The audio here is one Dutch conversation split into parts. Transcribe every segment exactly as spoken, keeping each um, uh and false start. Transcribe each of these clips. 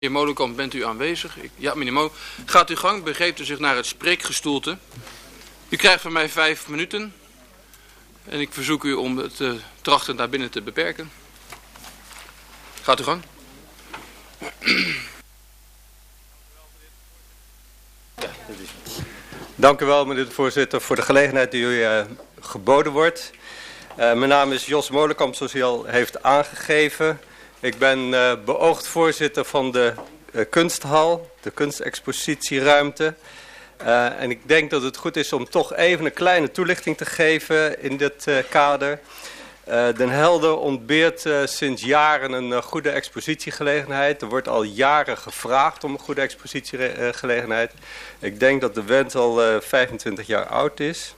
Meneer Molenkamp, bent u aanwezig? Ik, ja, meneer Molenkamp. Gaat uw gang, begeeft u zich naar het spreekgestoelte. U krijgt van mij vijf minuten. En ik verzoek u om het uh, trachten naar binnen te beperken. Gaat uw gang. Dank u wel, meneer de voorzitter, voor de gelegenheid die u uh, geboden wordt. Uh, mijn naam is Jos Molenkamp, zoals u al heeft aangegeven. Ik ben uh, beoogd voorzitter van de uh, kunsthal, de kunstexpositieruimte. Uh, en ik denk dat het goed is om toch even een kleine toelichting te geven in dit uh, kader. Uh, Den Helder ontbeert uh, sinds jaren een uh, goede expositiegelegenheid. Er wordt al jaren gevraagd om een goede expositiegelegenheid. Ik denk dat de wens al uh, vijfentwintig jaar oud is.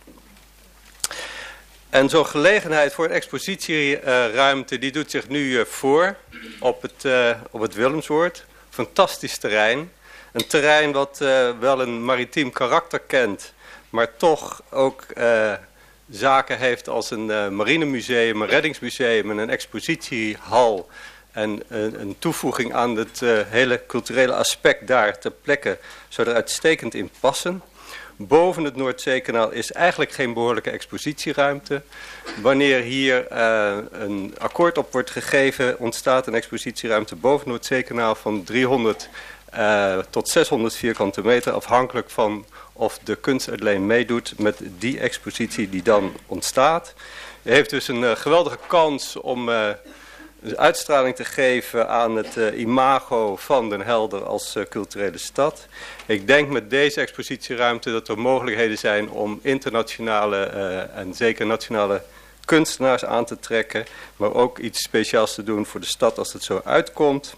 En zo'n gelegenheid voor een expositieruimte, uh, die doet zich nu uh, voor op het, uh, op het Willemsoord. Fantastisch terrein. Een terrein wat uh, wel een maritiem karakter kent, maar toch ook uh, zaken heeft als een uh, marinemuseum, een reddingsmuseum en een expositiehal. En uh, een toevoeging aan het uh, hele culturele aspect daar ter plekke zou er uitstekend in passen. Boven het Noordzeekanaal is eigenlijk geen behoorlijke expositieruimte. Wanneer hier uh, een akkoord op wordt gegeven, ontstaat een expositieruimte boven het Noordzeekanaal van driehonderd uh, tot zeshonderd vierkante meter, afhankelijk van of de kunstuitleen meedoet met die expositie die dan ontstaat. U heeft dus een uh, geweldige kans om uh, een uitstraling te geven aan het uh, imago van Den Helder als uh, culturele stad. Ik denk met deze expositieruimte dat er mogelijkheden zijn om internationale uh, en zeker nationale kunstenaars aan te trekken, maar ook iets speciaals te doen voor de stad als het zo uitkomt.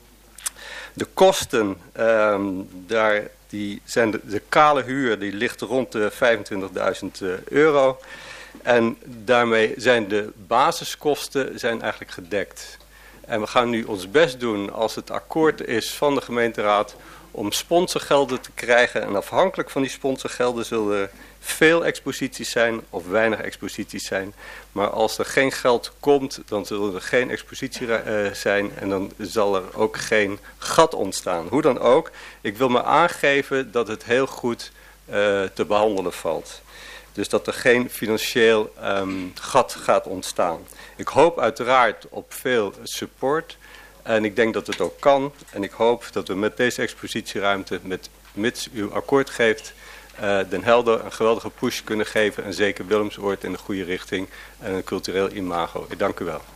De kosten, um, daar, die zijn de, de kale huur, die ligt rond de vijfentwintigduizend euro. En daarmee zijn de basiskosten zijn eigenlijk gedekt. En we gaan nu ons best doen als het akkoord is van de gemeenteraad om sponsorgelden te krijgen. En afhankelijk van die sponsorgelden zullen er veel exposities zijn of weinig exposities zijn. Maar als er geen geld komt, dan zullen er geen exposities uh, zijn en dan zal er ook geen gat ontstaan. Hoe dan ook, ik wil maar aangeven dat het heel goed uh, te behandelen valt. Dus dat er geen financieel um, gat gaat ontstaan. Ik hoop uiteraard op veel support. En ik denk dat het ook kan. En ik hoop dat we met deze expositieruimte, met, mits u akkoord geeft, uh, Den Helder een geweldige push kunnen geven. En zeker Willemsoord in de goede richting. En een cultureel imago. Ik dank u wel.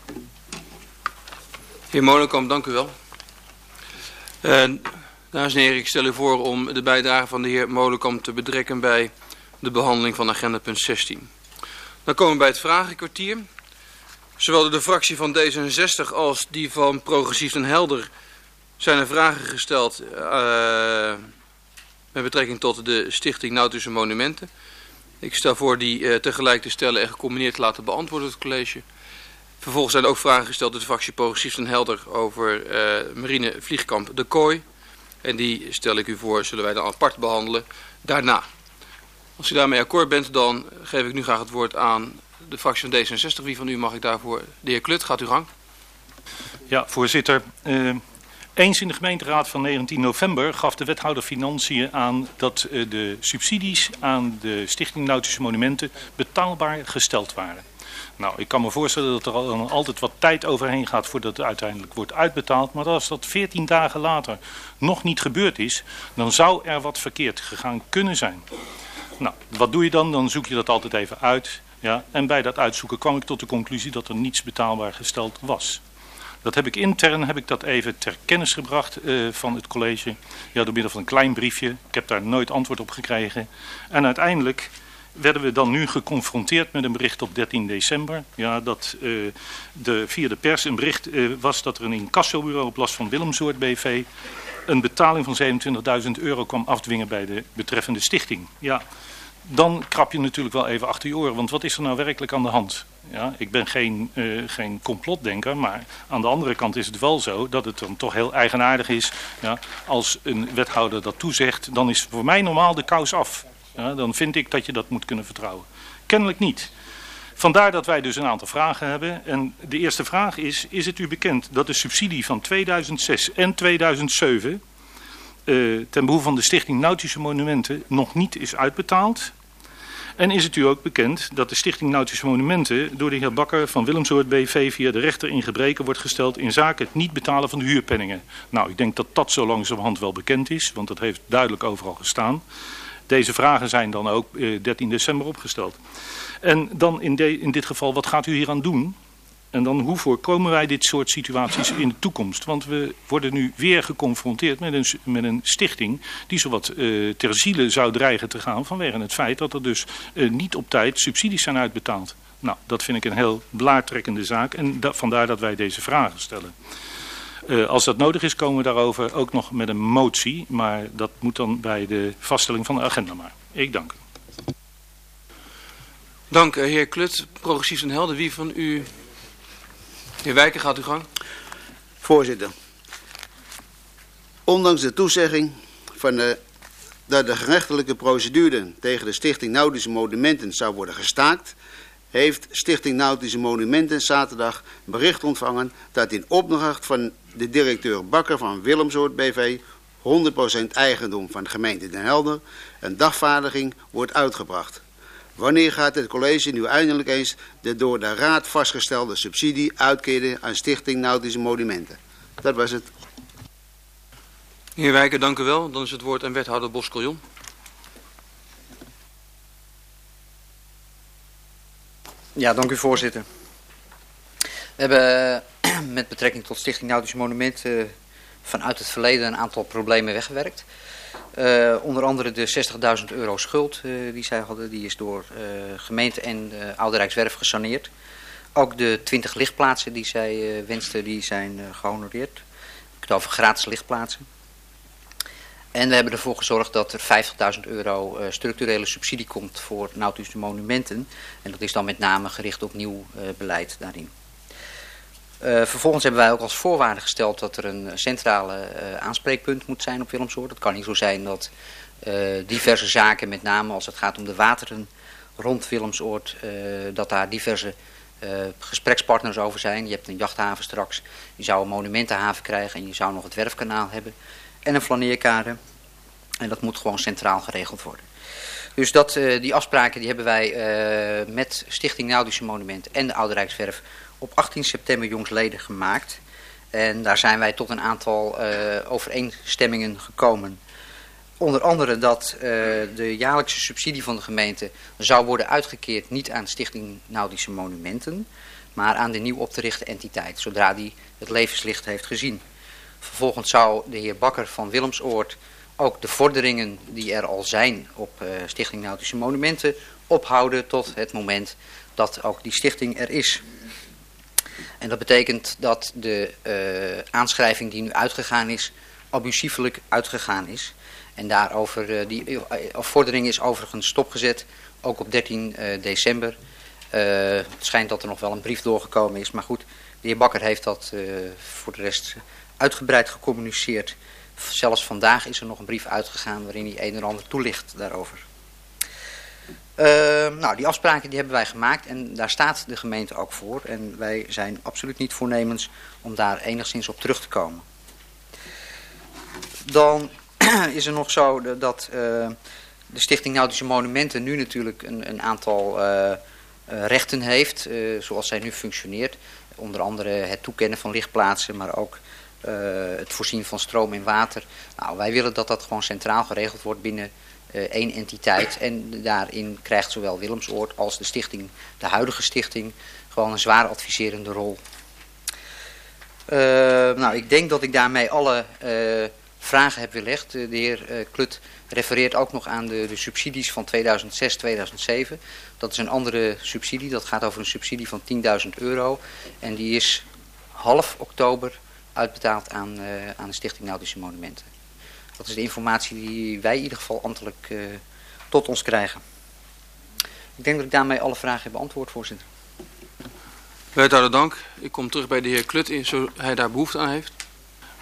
Heer Molenkamp, dank u wel. Uh, dames en heren, ik stel u voor om de bijdrage van de heer Molenkamp te betrekken bij de behandeling van agenda punt zestien. Dan komen we bij het vragenkwartier. Zowel door de fractie van D zesenzestig als die van Progressief Den Helder zijn er vragen gesteld uh, met betrekking tot de Stichting Nautische Monumenten. Ik stel voor die uh, tegelijk te stellen en gecombineerd te laten beantwoorden door het college. Vervolgens zijn er ook vragen gesteld door de fractie Progressief Den Helder over uh, marine vliegkamp De Kooi. En die stel ik u voor, zullen wij dan apart behandelen daarna. Als u daarmee akkoord bent, dan geef ik nu graag het woord aan de fractie van D zesenzestig. Wie van u mag ik daarvoor? De heer Klut, gaat uw gang. Ja, voorzitter. Uh, eens in de gemeenteraad van negentien november gaf de wethouder Financiën aan dat uh, de subsidies aan de Stichting Nautische Monumenten betaalbaar gesteld waren. Nou, ik kan me voorstellen dat er al, altijd wat tijd overheen gaat voordat het uiteindelijk wordt uitbetaald. Maar als dat veertien dagen later nog niet gebeurd is, dan zou er wat verkeerd gegaan kunnen zijn. Nou, wat doe je dan? Dan zoek je dat altijd even uit. Ja, en bij dat uitzoeken kwam ik tot de conclusie dat er niets betaalbaar gesteld was. Dat heb ik intern heb ik dat even ter kennis gebracht uh, van het college. Ja, door middel van een klein briefje. Ik heb daar nooit antwoord op gekregen. En uiteindelijk werden we dan nu geconfronteerd met een bericht op dertien december. Ja, dat uh, de, via de pers een bericht uh, was dat er een incassobureau op last van Willemsoord B V een betaling van zevenentwintigduizend euro kwam afdwingen bij de betreffende stichting. Ja, dan krap je natuurlijk wel even achter je oren. Want wat is er nou werkelijk aan de hand? Ja, ik ben geen, uh, geen complotdenker, maar aan de andere kant is het wel zo dat het dan toch heel eigenaardig is. Ja, als een wethouder dat toezegt, dan is voor mij normaal de kous af. Ja, dan vind ik dat je dat moet kunnen vertrouwen. Kennelijk niet. Vandaar dat wij dus een aantal vragen hebben. En de eerste vraag is, is het u bekend dat de subsidie van tweeduizend zes en tweeduizend zeven uh, ten behoeve van de Stichting Nautische Monumenten nog niet is uitbetaald? En is het u ook bekend dat de Stichting Nautische Monumenten door de heer Bakker van Willemsoord B V via de rechter in gebreken wordt gesteld in zaken het niet betalen van de huurpenningen? Nou, ik denk dat dat zo langzamerhand wel bekend is, want dat heeft duidelijk overal gestaan. Deze vragen zijn dan ook uh, dertien december opgesteld. En dan in, de, in dit geval, wat gaat u hier aan doen? En dan hoe voorkomen wij dit soort situaties in de toekomst? Want we worden nu weer geconfronteerd met een, met een stichting die zowat uh, ter ziele zou dreigen te gaan vanwege het feit dat er dus uh, niet op tijd subsidies zijn uitbetaald. Nou, dat vind ik een heel blaartrekkende zaak en da vandaar dat wij deze vragen stellen. Uh, als dat nodig is, komen we daarover ook nog met een motie, maar dat moet dan bij de vaststelling van de agenda maar. Ik dank u. Dank, heer Klut. Progressief en helder. Wie van u... Heer Wijken, gaat uw gang. Voorzitter. Ondanks de toezegging van de, dat de gerechtelijke procedure tegen de Stichting Nautische Monumenten zou worden gestaakt, heeft Stichting Nautische Monumenten zaterdag bericht ontvangen dat in opdracht van de directeur Bakker van Willemsoord B V honderd procent eigendom van de gemeente Den Helder een dagvaardiging wordt uitgebracht. Wanneer gaat het college nu eindelijk eens de door de raad vastgestelde subsidie uitkeren aan Stichting Nautische Monumenten? Dat was het. Heer Wijken, dank u wel. Dan is het woord aan wethouder Boskeljon. Ja, dank u voorzitter. We hebben met betrekking tot Stichting Nautische Monumenten vanuit het verleden een aantal problemen weggewerkt. Uh, onder andere de zestigduizend euro schuld uh, die zij hadden, die is door uh, gemeente en uh, Oude Rijkswerf gesaneerd. Ook de twintig lichtplaatsen die zij uh, wensten, die zijn uh, gehonoreerd. Ik heb het over gratis lichtplaatsen. En we hebben ervoor gezorgd dat er vijftigduizend euro uh, structurele subsidie komt voor nautische monumenten. En dat is dan met name gericht op nieuw uh, beleid daarin. Uh, vervolgens hebben wij ook als voorwaarde gesteld dat er een centrale uh, aanspreekpunt moet zijn op Willemsoord. Het kan niet zo zijn dat uh, diverse zaken, met name als het gaat om de wateren rond Willemsoord, uh, dat daar diverse uh, gesprekspartners over zijn. Je hebt een jachthaven straks, je zou een monumentenhaven krijgen en je zou nog het werfkanaal hebben en een flaneerkade. En dat moet gewoon centraal geregeld worden. Dus dat, uh, die afspraken die hebben wij uh, met Stichting Nautische Monumenten en de Oude Rijkswerf op achttien september jongstleden gemaakt. En daar zijn wij tot een aantal uh, overeenstemmingen gekomen. Onder andere dat uh, de jaarlijkse subsidie van de gemeente zou worden uitgekeerd niet aan Stichting Nautische Monumenten, maar aan de nieuw op te richten entiteit, zodra die het levenslicht heeft gezien. Vervolgens zou de heer Bakker van Willemsoord ook de vorderingen die er al zijn op uh, Stichting Nautische Monumenten ophouden tot het moment dat ook die stichting er is. En dat betekent dat de uh, aanschrijving die nu uitgegaan is, abusiefelijk uitgegaan is. En daarover, uh, die uh, vordering is overigens stopgezet, ook op dertien december. Uh, het schijnt dat er nog wel een brief doorgekomen is, maar goed, de heer Bakker heeft dat uh, voor de rest uitgebreid gecommuniceerd. Zelfs vandaag is er nog een brief uitgegaan waarin hij een en ander toelicht daarover. Uh, nou, die afspraken die hebben wij gemaakt en daar staat de gemeente ook voor. En wij zijn absoluut niet voornemens om daar enigszins op terug te komen. Dan is er nog zo dat uh, de Stichting Nautische Monumenten nu natuurlijk een, een aantal uh, uh, rechten heeft, uh, zoals zij nu functioneert. Onder andere het toekennen van lichtplaatsen, maar ook uh, het voorzien van stroom en water. Nou, wij willen dat dat gewoon centraal geregeld wordt binnen Uh, één entiteit en daarin krijgt zowel Willemsoord als de stichting, de huidige stichting, gewoon een zwaar adviserende rol. Uh, nou, ik denk dat ik daarmee alle uh, vragen heb weerlegd. De heer uh, Klut refereert ook nog aan de, de subsidies van tweeduizend zes tweeduizend zeven. Dat is een andere subsidie, dat gaat over een subsidie van tienduizend euro en die is half oktober uitbetaald aan, uh, aan de Stichting Nautische Monumenten. Dat is de informatie die wij in ieder geval ambtelijk uh, tot ons krijgen. Ik denk dat ik daarmee alle vragen heb beantwoord, voorzitter. Wethouder, dank. Ik kom terug bij de heer Klut in, zo hij daar behoefte aan heeft.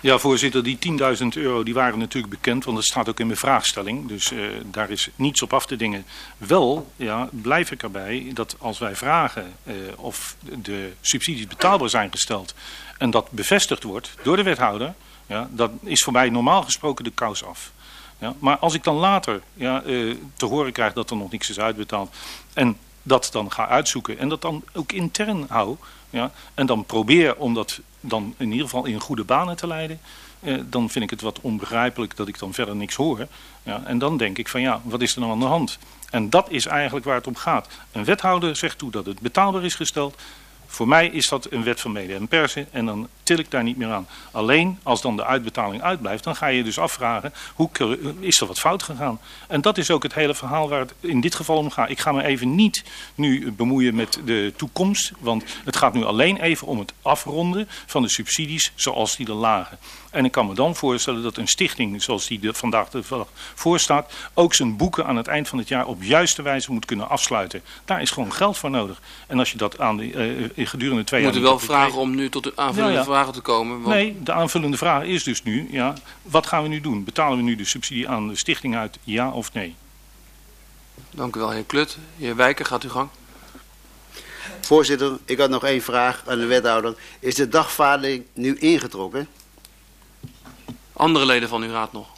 Ja, voorzitter, die tienduizend euro die waren natuurlijk bekend, want dat staat ook in mijn vraagstelling. Dus uh, daar is niets op af te dingen. Wel, ja, blijf ik erbij dat als wij vragen uh, of de subsidies betaalbaar zijn gesteld en dat bevestigd wordt door de wethouder, ja, dat is voor mij normaal gesproken de kous af. Ja, maar als ik dan later ja, uh, te horen krijg dat er nog niks is uitbetaald en dat dan ga uitzoeken en dat dan ook intern hou, ja, en dan probeer om dat dan in ieder geval in goede banen te leiden, eh, dan vind ik het wat onbegrijpelijk dat ik dan verder niks hoor. Ja, en dan denk ik van ja, wat is er nou aan de hand? En dat is eigenlijk waar het om gaat. Een wethouder zegt toe dat het betaalbaar is gesteld. Voor mij is dat een wet van media en persen en dan til ik daar niet meer aan. Alleen als dan de uitbetaling uitblijft, dan ga je dus afvragen, hoe is er wat fout gegaan? En dat is ook het hele verhaal waar het in dit geval om gaat. Ik ga me even niet nu bemoeien met de toekomst, want het gaat nu alleen even om het afronden van de subsidies zoals die er lagen. En ik kan me dan voorstellen dat een stichting zoals die er vandaag voor staat, ook zijn boeken aan het eind van het jaar op juiste wijze moet kunnen afsluiten. Daar is gewoon geld voor nodig. En als je dat aan de, uh, gedurende twee jaar... We moeten wel vragen om nu tot de aanvullende ja, ja. vragen te komen. Want... Nee, de aanvullende vraag is dus nu, ja, wat gaan we nu doen? Betalen we nu de subsidie aan de stichting uit, ja of nee? Dank u wel, heer Klut. Heer Wijker, gaat uw gang. Voorzitter, ik had nog één vraag aan de wethouder. Is de dagvaarding nu ingetrokken? Andere leden van uw raad nog?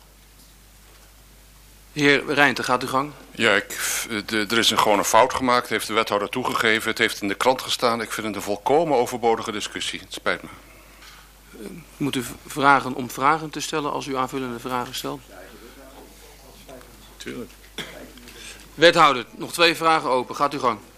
Heer Rijnten, gaat uw gang. Ja, ik, de, er is een, gewoon een fout gemaakt, heeft de wethouder toegegeven. Het heeft in de krant gestaan. Ik vind het een volkomen overbodige discussie. Het spijt me. Uh, moet u vragen om vragen te stellen als u aanvullende vragen stelt? Tuurlijk. Wethouder, nog twee vragen open. Gaat uw gang.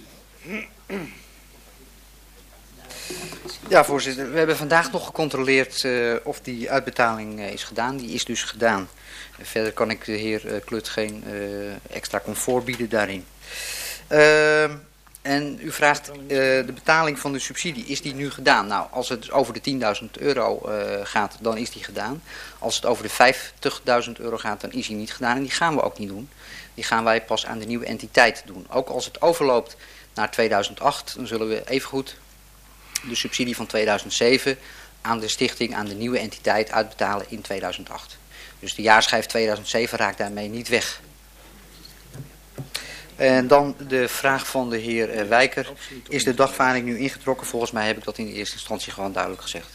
Ja, voorzitter. We hebben vandaag nog gecontroleerd uh, of die uitbetaling uh, is gedaan. Die is dus gedaan. Uh, verder kan ik de heer uh, Klut geen uh, extra comfort bieden daarin. Uh, en u vraagt uh, de betaling van de subsidie, is die nu gedaan? Nou, als het over de tienduizend euro uh, gaat, dan is die gedaan. Als het over de vijftigduizend euro gaat, dan is die niet gedaan. En die gaan we ook niet doen. Die gaan wij pas aan de nieuwe entiteit doen. Ook als het overloopt naar tweeduizend acht, dan zullen we evengoed de subsidie van tweeduizend zeven aan de stichting, aan de nieuwe entiteit uitbetalen in tweeduizend acht. Dus de jaarschijf tweeduizend zeven raakt daarmee niet weg. En dan de vraag van de heer Wijker. Is de dagvaarding nu ingetrokken? Volgens mij heb ik dat in de eerste instantie gewoon duidelijk gezegd.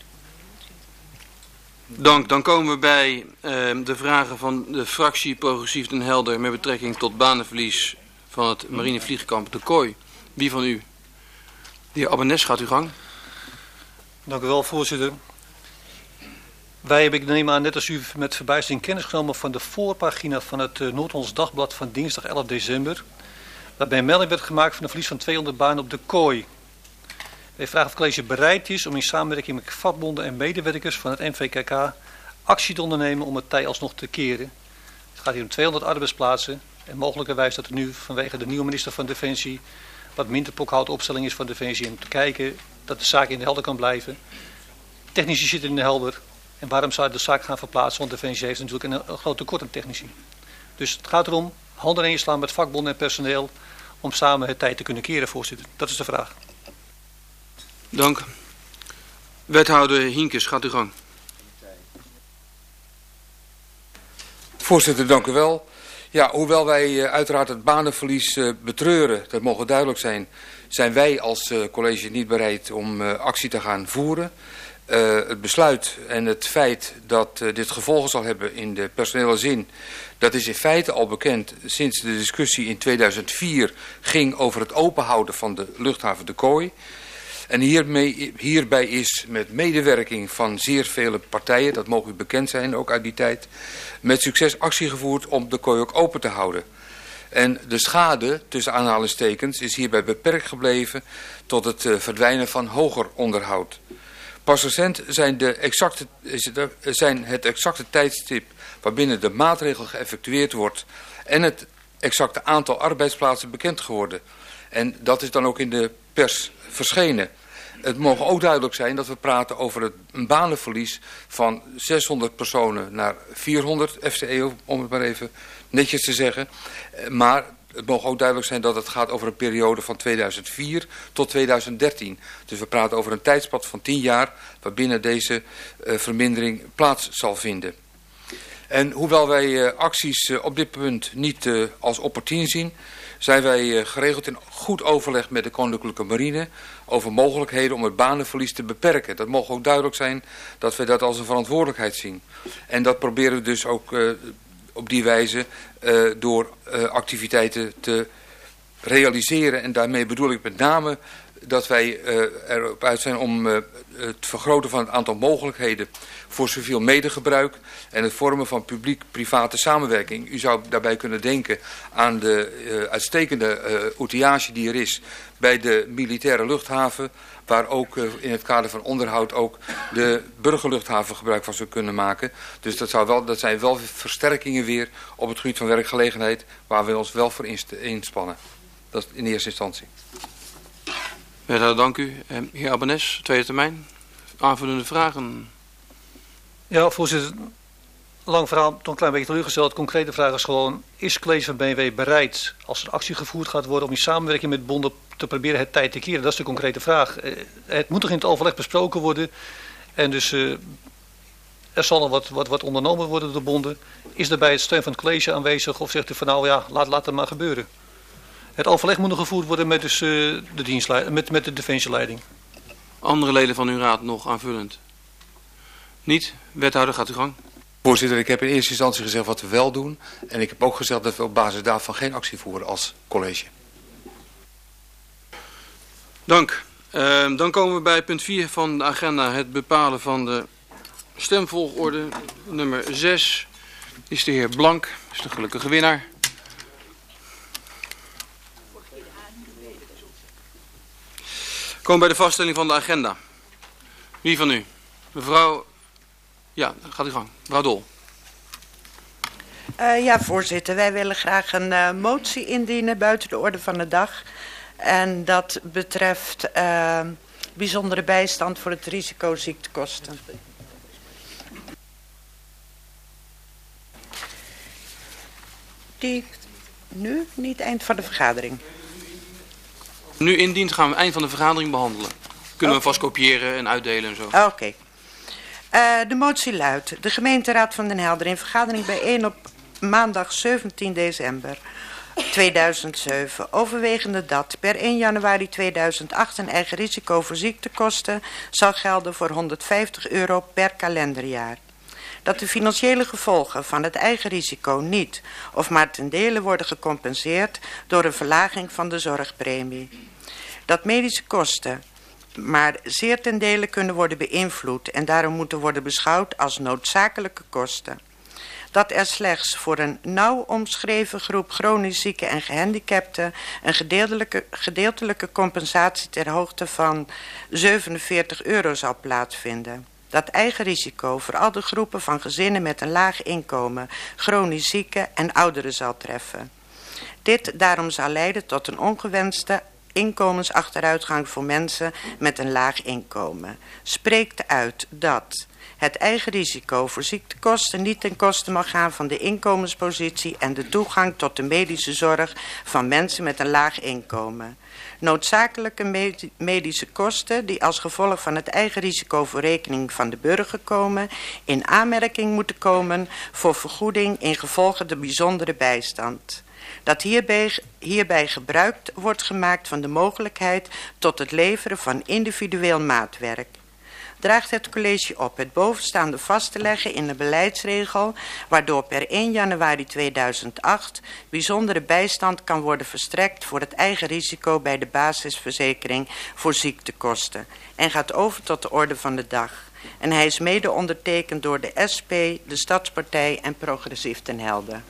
Dank. Dan komen we bij uh, de vragen van de fractie Progressief Den Helder met betrekking tot banenverlies van het marinevliegkamp De Kooi. Wie van u? De heer Abbenes, gaat uw gang. Dank u wel, voorzitter. Wij hebben, ik neem aan, net als u, met verbijstering kennis genomen van de voorpagina van het uh, Noord-Hollands Dagblad van dinsdag elf december. Waarbij een melding werd gemaakt van een verlies van tweehonderd banen op De Kooi. Wij vragen of het college bereid is om in samenwerking met vakbonden en medewerkers van het N V K K actie te ondernemen om het tij alsnog te keren. Het gaat hier om tweehonderd arbeidsplaatsen en mogelijkerwijs dat er nu vanwege de nieuwe minister van Defensie wat minder pokhouten opstelling is van Defensie om te kijken dat de zaak in de helder kan blijven. Technici zitten in de helder. En waarom zou je de zaak gaan verplaatsen? Want Defensie heeft natuurlijk een, een groot tekort aan technici. Dus het gaat erom handen in slaan met vakbonden en personeel om samen het tij te kunnen keren, voorzitter. Dat is de vraag. Dank. Wethouder Hinkes, gaat uw gang. Voorzitter, dank u wel. Ja, hoewel wij uh, uiteraard het banenverlies uh, betreuren, dat mogen duidelijk zijn, zijn wij als uh, college niet bereid om uh, actie te gaan voeren. Uh, het besluit en het feit dat uh, dit gevolgen zal hebben in de personele zin, dat is in feite al bekend sinds de discussie in tweeduizend vier ging over het openhouden van de luchthaven De Kooi. En hiermee, hierbij is met medewerking van zeer vele partijen, dat mogen u bekend zijn, ook uit die tijd, met succes actie gevoerd om De Kooi ook open te houden. En de schade, tussen aanhalingstekens, is hierbij beperkt gebleven tot het uh, verdwijnen van hoger onderhoud. Pas recent zijn, de exacte, zijn het exacte tijdstip waarbinnen de maatregel geëffectueerd wordt en het exacte aantal arbeidsplaatsen bekend geworden. En dat is dan ook in de pers verschenen. Het mogen ook duidelijk zijn dat we praten over het, een banenverlies van zeshonderd personen naar vierhonderd F T E, om het maar even netjes te zeggen. Maar het mogen ook duidelijk zijn dat het gaat over een periode van tweeduizend vier tot tweeduizend dertien. Dus we praten over een tijdspad van tien jaar waarbinnen deze uh, vermindering plaats zal vinden. En hoewel wij uh, acties uh, op dit punt niet uh, als opportun zien, zijn wij uh, geregeld in goed overleg met de Koninklijke Marine over mogelijkheden om het banenverlies te beperken. Dat mogen ook duidelijk zijn dat wij dat als een verantwoordelijkheid zien. En dat proberen we dus ook uh, op die wijze uh, door uh, activiteiten te realiseren. En daarmee bedoel ik met name dat wij uh, erop uit zijn om uh, het vergroten van het aantal mogelijkheden voor civiel medegebruik en het vormen van publiek-private samenwerking. U zou daarbij kunnen denken aan de uh, uitstekende uh, outillage die er is bij de militaire luchthaven, waar ook uh, in het kader van onderhoud ook de burgerluchthaven gebruik van zou kunnen maken. Dus dat, zou wel, dat zijn wel versterkingen weer op het gebied van werkgelegenheid waar we ons wel voor inspannen. Dat is in eerste instantie. Ja, dank u. Heer Abbenes, tweede termijn. Aanvullende vragen. Ja, voorzitter. Lang verhaal, toch een klein beetje teruggesteld. Concrete vraag is gewoon, is het college van B N W bereid, als er actie gevoerd gaat worden, om in samenwerking met bonden te proberen het tijd te keren? Dat is de concrete vraag. Het moet toch in het overleg besproken worden. En dus uh, er zal nog wat, wat, wat ondernomen worden door de bonden. Is daarbij het steun van het college aanwezig of zegt u van nou ja, laat, laat het maar gebeuren? Het overleg moet nog gevoerd worden met, dus, uh, de, dienstleiding, met, met de defensieleiding. Andere leden van uw raad nog aanvullend? Niet? Wethouder, gaat uw gang. Voorzitter, ik heb in eerste instantie gezegd wat we wel doen. En ik heb ook gezegd dat we op basis daarvan geen actie voeren als college. Dank. Uh, dan komen we bij punt vier van de agenda. Het bepalen van de stemvolgorde. Nummer zes is de heer Blank. Is de gelukkige winnaar. Komen bij de vaststelling van de agenda. Wie van u? Mevrouw... Ja, gaat u gang. Mevrouw Dol. Uh, ja, voorzitter. Wij willen graag een uh, motie indienen buiten de orde van de dag. En dat betreft uh, bijzondere bijstand voor het risico ziektekosten. Die nu niet eind van de vergadering. Nu indient gaan we eind van de vergadering behandelen. Kunnen we vast kopiëren en uitdelen en zo. Oké. Okay. Uh, de motie luidt. De gemeenteraad van Den Helder in vergadering bijeen op maandag zeventien december tweeduizend zeven. Overwegende dat per één januari tweeduizend acht een eigen risico voor ziektekosten zal gelden voor honderdvijftig euro per kalenderjaar. Dat de financiële gevolgen van het eigen risico niet of maar ten dele worden gecompenseerd door een verlaging van de zorgpremie. Dat medische kosten maar zeer ten dele kunnen worden beïnvloed en daarom moeten worden beschouwd als noodzakelijke kosten. Dat er slechts voor een nauw omschreven groep chronisch zieken en gehandicapten een gedeeltelijke, gedeeltelijke compensatie ter hoogte van zevenenveertig euro zal plaatsvinden. Dat eigen risico voor al de groepen van gezinnen met een laag inkomen, chronisch zieken en ouderen zal treffen. Dit daarom zal leiden tot een ongewenste inkomensachteruitgang voor mensen met een laag inkomen. Spreekt uit dat het eigen risico voor ziektekosten niet ten koste mag gaan van de inkomenspositie en de toegang tot de medische zorg van mensen met een laag inkomen. Noodzakelijke medische kosten die als gevolg van het eigen risico voor rekening van de burger komen, in aanmerking moeten komen voor vergoeding in gevolge de bijzondere bijstand. Dat hierbij, hierbij gebruik wordt gemaakt van de mogelijkheid tot het leveren van individueel maatwerk. Draagt het college op het bovenstaande vast te leggen in een beleidsregel, waardoor per één januari tweeduizend acht bijzondere bijstand kan worden verstrekt voor het eigen risico bij de basisverzekering voor ziektekosten en gaat over tot de orde van de dag. En hij is mede ondertekend door de S P, de Stadspartij en Progressief Den Helder.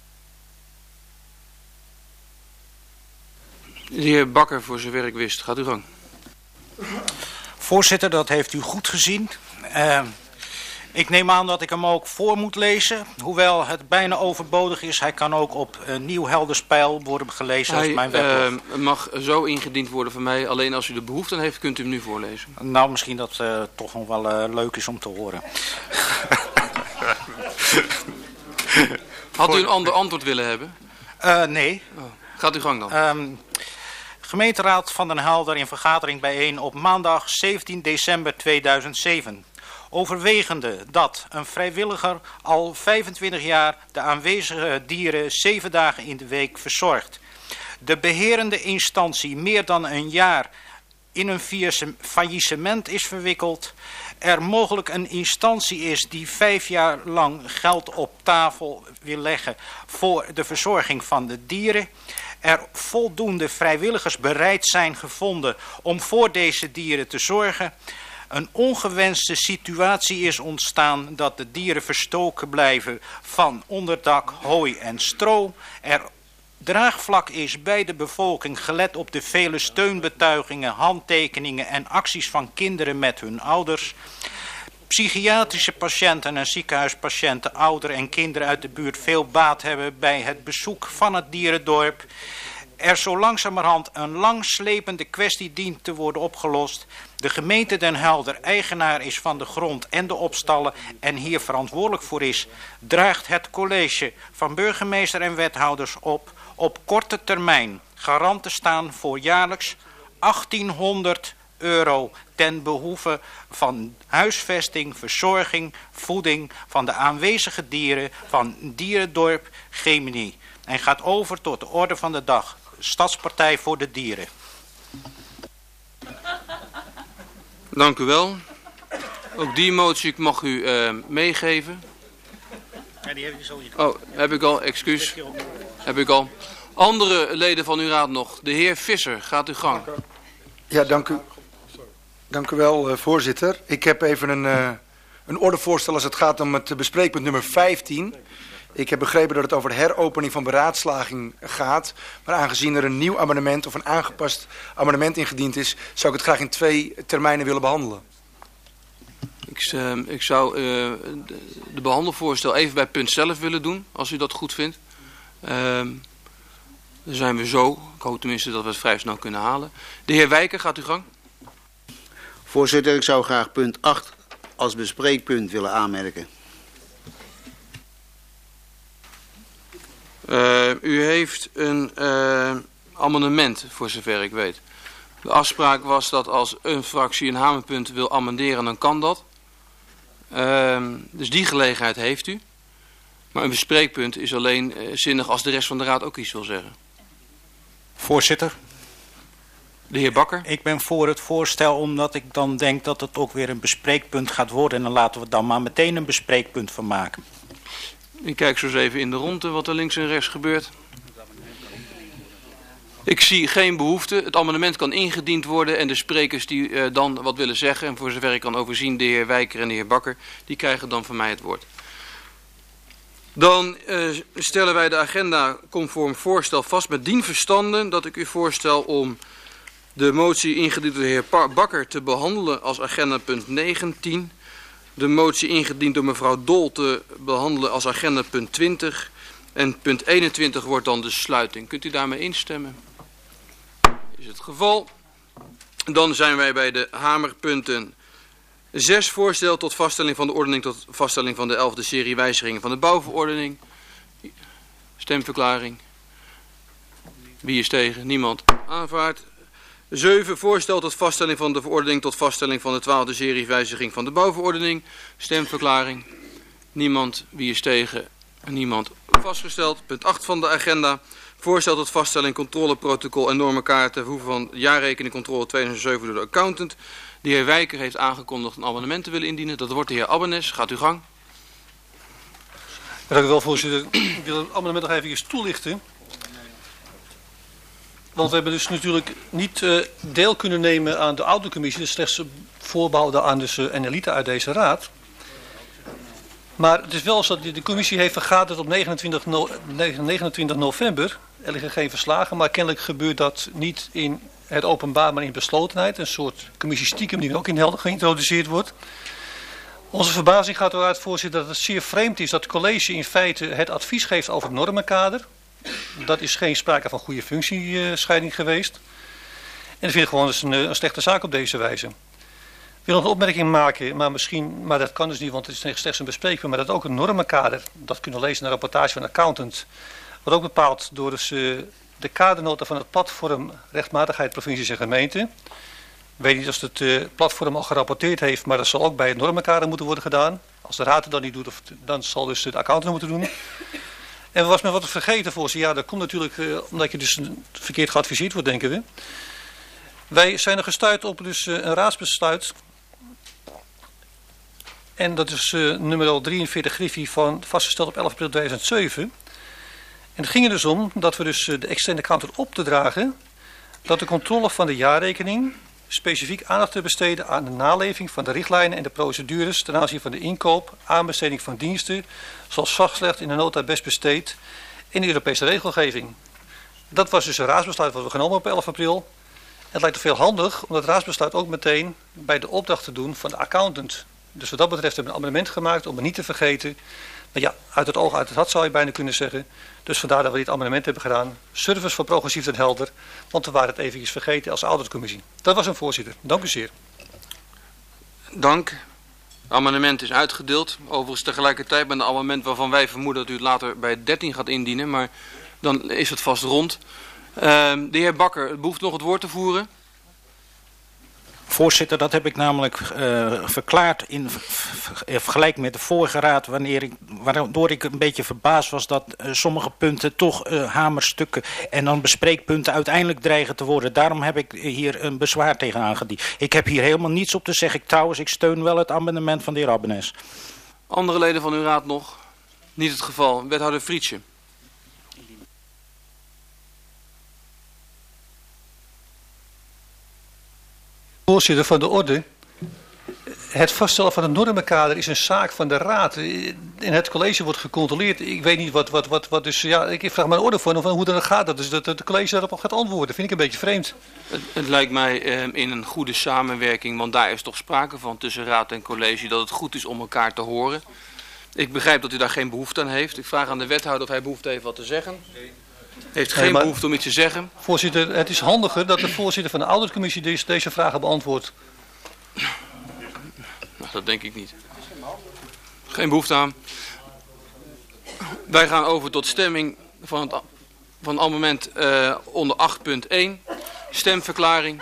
De heer Bakker voor zijn werk wist. Gaat u gang. Voorzitter, dat heeft u goed gezien. Uh, ik neem aan dat ik hem ook voor moet lezen. Hoewel het bijna overbodig is, hij kan ook op uh, Nieuw Helders Pijl worden gelezen als mijn webblog. Hij uh, mag zo ingediend worden van mij. Alleen als u de behoefte aan heeft, kunt u hem nu voorlezen. Nou, misschien dat uh, toch nog wel uh, leuk is om te horen. Had u een ander antwoord willen hebben? Uh, nee. Oh. Gaat uw gang dan. Um, gemeenteraad van Den Helder in vergadering bijeen op maandag zeventien december tweeduizend zeven. Overwegende dat een vrijwilliger al vijfentwintig jaar de aanwezige dieren zeven dagen in de week verzorgt. De beherende instantie meer dan een jaar in een faillissement is verwikkeld. Er mogelijk een instantie is die vijf jaar lang geld op tafel wil leggen voor de verzorging van de dieren. Er voldoende vrijwilligers bereid zijn gevonden om voor deze dieren te zorgen. Een ongewenste situatie is ontstaan dat de dieren verstoken blijven van onderdak, hooi en stro. Er draagvlak is bij de bevolking gelet op de vele steunbetuigingen, handtekeningen en acties van kinderen met hun ouders. Psychiatrische patiënten en ziekenhuispatiënten, ouderen en kinderen uit de buurt veel baat hebben bij het bezoek van het dierendorp. Er zo langzamerhand een langslepende kwestie dient te worden opgelost. De gemeente Den Helder eigenaar is van de grond en de opstallen en hier verantwoordelijk voor is, draagt het college van burgemeester en wethouders op op korte termijn garant te staan voor jaarlijks achttienhonderd euro ten behoeve van huisvesting, verzorging, voeding van de aanwezige dieren van Dierendorp Gemini. En gaat over tot de orde van de dag. Stadspartij voor de Dieren. Dank u wel. Ook die motie mag u uh, meegeven. Ja, die heb ik zo niet. Oh, heb ik al, excuus. Heb ik al. Andere leden van uw raad nog. De heer Visser, gaat uw gang. Ja, dank u. Dank u wel, uh, voorzitter. Ik heb even een, uh, een ordevoorstel als het gaat om het bespreekpunt nummer vijftien. Ik heb begrepen dat het over de heropening van beraadslaging gaat. Maar aangezien er een nieuw amendement of een aangepast amendement ingediend is, zou ik het graag in twee termijnen willen behandelen. Ik, uh, ik zou uh, de, de behandelvoorstel even bij punt zelf willen doen, als u dat goed vindt. Uh, dan zijn we zo. Ik hoop tenminste dat we het vrij snel kunnen halen. De heer Wijker, gaat uw gang. Voorzitter, ik zou graag punt acht als bespreekpunt willen aanmerken. Uh, u heeft een uh, amendement, voor zover ik weet. De afspraak was dat als een fractie een hamerpunt wil amenderen, dan kan dat. Uh, dus die gelegenheid heeft u. Maar een bespreekpunt is alleen uh, zinnig als de rest van de raad ook iets wil zeggen. Voorzitter. De heer Bakker. Ik ben voor het voorstel omdat ik dan denk dat het ook weer een bespreekpunt gaat worden. En dan laten we dan maar meteen een bespreekpunt van maken. Ik kijk zo eens even in de ronde wat er links en rechts gebeurt. Ik zie geen behoefte. Het amendement kan ingediend worden en de sprekers die uh, dan wat willen zeggen, en voor zover ik kan overzien, de heer Wijker en de heer Bakker, die krijgen dan van mij het woord. Dan uh, stellen wij de agenda conform voorstel vast met dien verstande dat ik u voorstel om de motie ingediend door de heer Bakker te behandelen als agenda punt negentien. De motie ingediend door mevrouw Dol te behandelen als agenda punt twintig. En punt eenentwintig wordt dan de sluiting. Kunt u daarmee instemmen? Is het geval. Dan zijn wij bij de hamerpunten zes voorstel tot vaststelling van de ordening tot vaststelling van de elfde serie wijzigingen van de bouwverordening. Stemverklaring. Wie is tegen? Niemand. Aanvaard. zeven voorstel tot vaststelling van de verordening tot vaststelling van de twaalfde serie wijziging van de bouwverordening. Stemverklaring. Niemand. Wie is tegen? Niemand. Vastgesteld. Punt acht van de agenda. Voorstel tot vaststelling controleprotocol en normenkaart ten behoeve van jaarrekeningcontrole tweeduizend zeven door de accountant. De heer Wijker heeft aangekondigd een amendement te willen indienen. Dat wordt de heer Abbenes. Gaat uw gang. Dank u wel, voorzitter. Ik wil het amendement nog even toelichten. Want we hebben dus natuurlijk niet uh, deel kunnen nemen aan de auditcommissie. Dus slechts voorbehouden aan dus, uh, een elite uit deze raad. Maar het is wel zo dat de commissie heeft vergaderd op negenentwintig november. Er liggen geen verslagen, maar kennelijk gebeurt dat niet in het openbaar, maar in beslotenheid. Een soort commissie stiekem die ook in Helder geïntroduceerd wordt. Onze verbazing gaat eruit, voorzitter, dat het zeer vreemd is dat het college in feite het advies geeft over het normenkader. Dat is geen sprake van goede functiescheiding geweest. En ik vind het gewoon eens een, een slechte zaak op deze wijze. Ik wil nog een opmerking maken, maar, misschien, maar dat kan dus niet, want het is slechts een bespreking. Maar dat ook een normenkader, dat kunnen we lezen in een rapportage van de accountant, wordt ook bepaald door dus, uh, de kadernota van het platform Rechtmatigheid Provincies en Gemeenten. Ik weet niet of het uh, platform al gerapporteerd heeft, maar dat zal ook bij het normenkader moeten worden gedaan. Als de raad het dan niet doet, of, dan zal dus de accountant moeten doen. En er was me wat vergeten, voorzitter. Ja, dat komt natuurlijk uh, omdat je dus verkeerd geadviseerd wordt, denken we. Wij zijn er gestuurd op dus, uh, een raadsbesluit. En dat is uh, nummer drieënveertig Griffie van vastgesteld op elf april tweeduizend zeven. En het ging er dus om dat we dus uh, de externe accountant op te dragen dat de controle van de jaarrekening specifiek aandacht te besteden aan de naleving van de richtlijnen en de procedures ten aanzien van de inkoop, aanbesteding van diensten, zoals vastgelegd in de nota best besteed in de Europese regelgeving. Dat was dus een raadsbesluit wat we genomen op elf april. Het lijkt er veel handig om dat raadsbesluit ook meteen bij de opdracht te doen van de accountant. Dus wat dat betreft hebben we een amendement gemaakt om het niet te vergeten. Maar ja, uit het oog, uit het hart zou je bijna kunnen zeggen. Dus vandaar dat we dit amendement hebben gedaan. Service voor Progressief en Helder. Want we waren het eventjes vergeten als auditcommissie. Dat was een voorzitter. Dank u zeer. Dank. Het amendement is uitgedeeld. Overigens tegelijkertijd met een amendement waarvan wij vermoeden dat u het later bij dertien gaat indienen. Maar dan is het vast rond. Uh, de heer Bakker, behoeft nog het woord te voeren? Voorzitter, dat heb ik namelijk uh, verklaard in vergelijking met de vorige raad, wanneer ik, waardoor ik een beetje verbaasd was dat uh, sommige punten toch uh, hamerstukken en dan bespreekpunten uiteindelijk dreigen te worden. Daarom heb ik hier een bezwaar tegen aangediend. Ik heb hier helemaal niets op te zeggen. Ik, trouwens, ik steun wel het amendement van de heer Abbenes. Andere leden van uw raad nog? Niet het geval. Wethouder Frietje. Voorzitter, van de orde. Het vaststellen van een normenkader is een zaak van de raad. In het college wordt gecontroleerd. Ik weet niet wat, wat, wat, wat dus, ja, ik vraag maar een orde voor van hoe dat gaat. Dat is dat het college daarop gaat antwoorden. Vind ik een beetje vreemd. Het, het lijkt mij eh, in een goede samenwerking, want daar is toch sprake van tussen raad en college, dat het goed is om elkaar te horen. Ik begrijp dat u daar geen behoefte aan heeft. Ik vraag aan de wethouder of hij behoefte heeft wat te zeggen. Heeft geen nee, maar, behoefte om iets te zeggen. Voorzitter, het is handiger dat de voorzitter van de auditcommissie deze, deze vragen beantwoordt. Nou, dat denk ik niet. Geen behoefte aan. Wij gaan over tot stemming van het, van het amendement uh, onder acht punt één. Stemverklaring.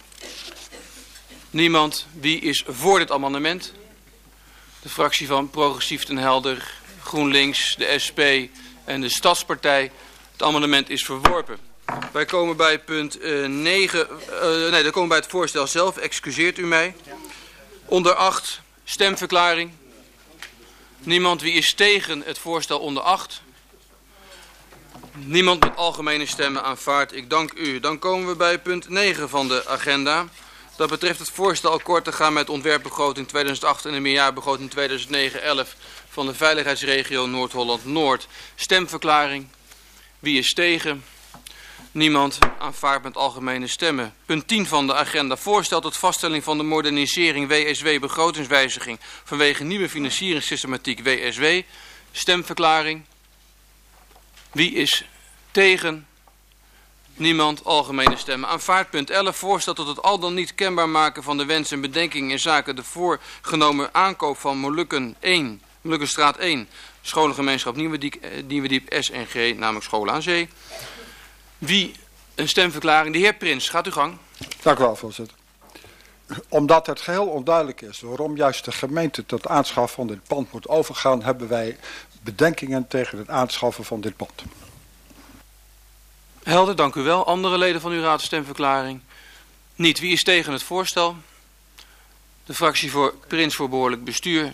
Niemand. Wie is voor dit amendement? De fractie van Progressief en Helder, GroenLinks, de S P en de Stadspartij. Het amendement is verworpen. Wij komen bij punt uh, negen. Uh, nee, dan komen we bij het voorstel zelf. Excuseert u mij. Onder acht. Stemverklaring. Niemand. Wie is tegen het voorstel onder acht? Niemand met algemene stemmen aanvaardt. Ik dank u. Dan komen we bij punt negen van de agenda. Dat betreft het voorstel akkoord te gaan met ontwerpbegroting tweeduizend acht en de meerjaarbegroting tweeduizend negen elf van de veiligheidsregio Noord-Holland-Noord. Stemverklaring. Wie is tegen? Niemand. Aanvaardt met algemene stemmen. Punt tien van de agenda. Voorstel tot vaststelling van de modernisering W S W begrotingswijziging vanwege nieuwe financieringssystematiek W S W. Stemverklaring. Wie is tegen? Niemand. Algemene stemmen. Aanvaardt punt elf. Voorstel tot het al dan niet kenbaar maken van de wens en bedenkingen in zaken de voorgenomen aankoop van Molukken één. Molukkenstraat één. Scholengemeenschap Nieuwediep, Nieuwediep S N G, namelijk Scholen aan Zee. Wie een stemverklaring? De heer Prins, gaat uw gang. Dank u wel, voorzitter. Omdat het geheel onduidelijk is waarom juist de gemeente tot aanschaf van dit pand moet overgaan, hebben wij bedenkingen tegen het aanschaffen van dit pand. Helder, dank u wel. Andere leden van uw raad stemverklaring? Niet. Wie is tegen het voorstel? De fractie voor Prins voor behoorlijk bestuur.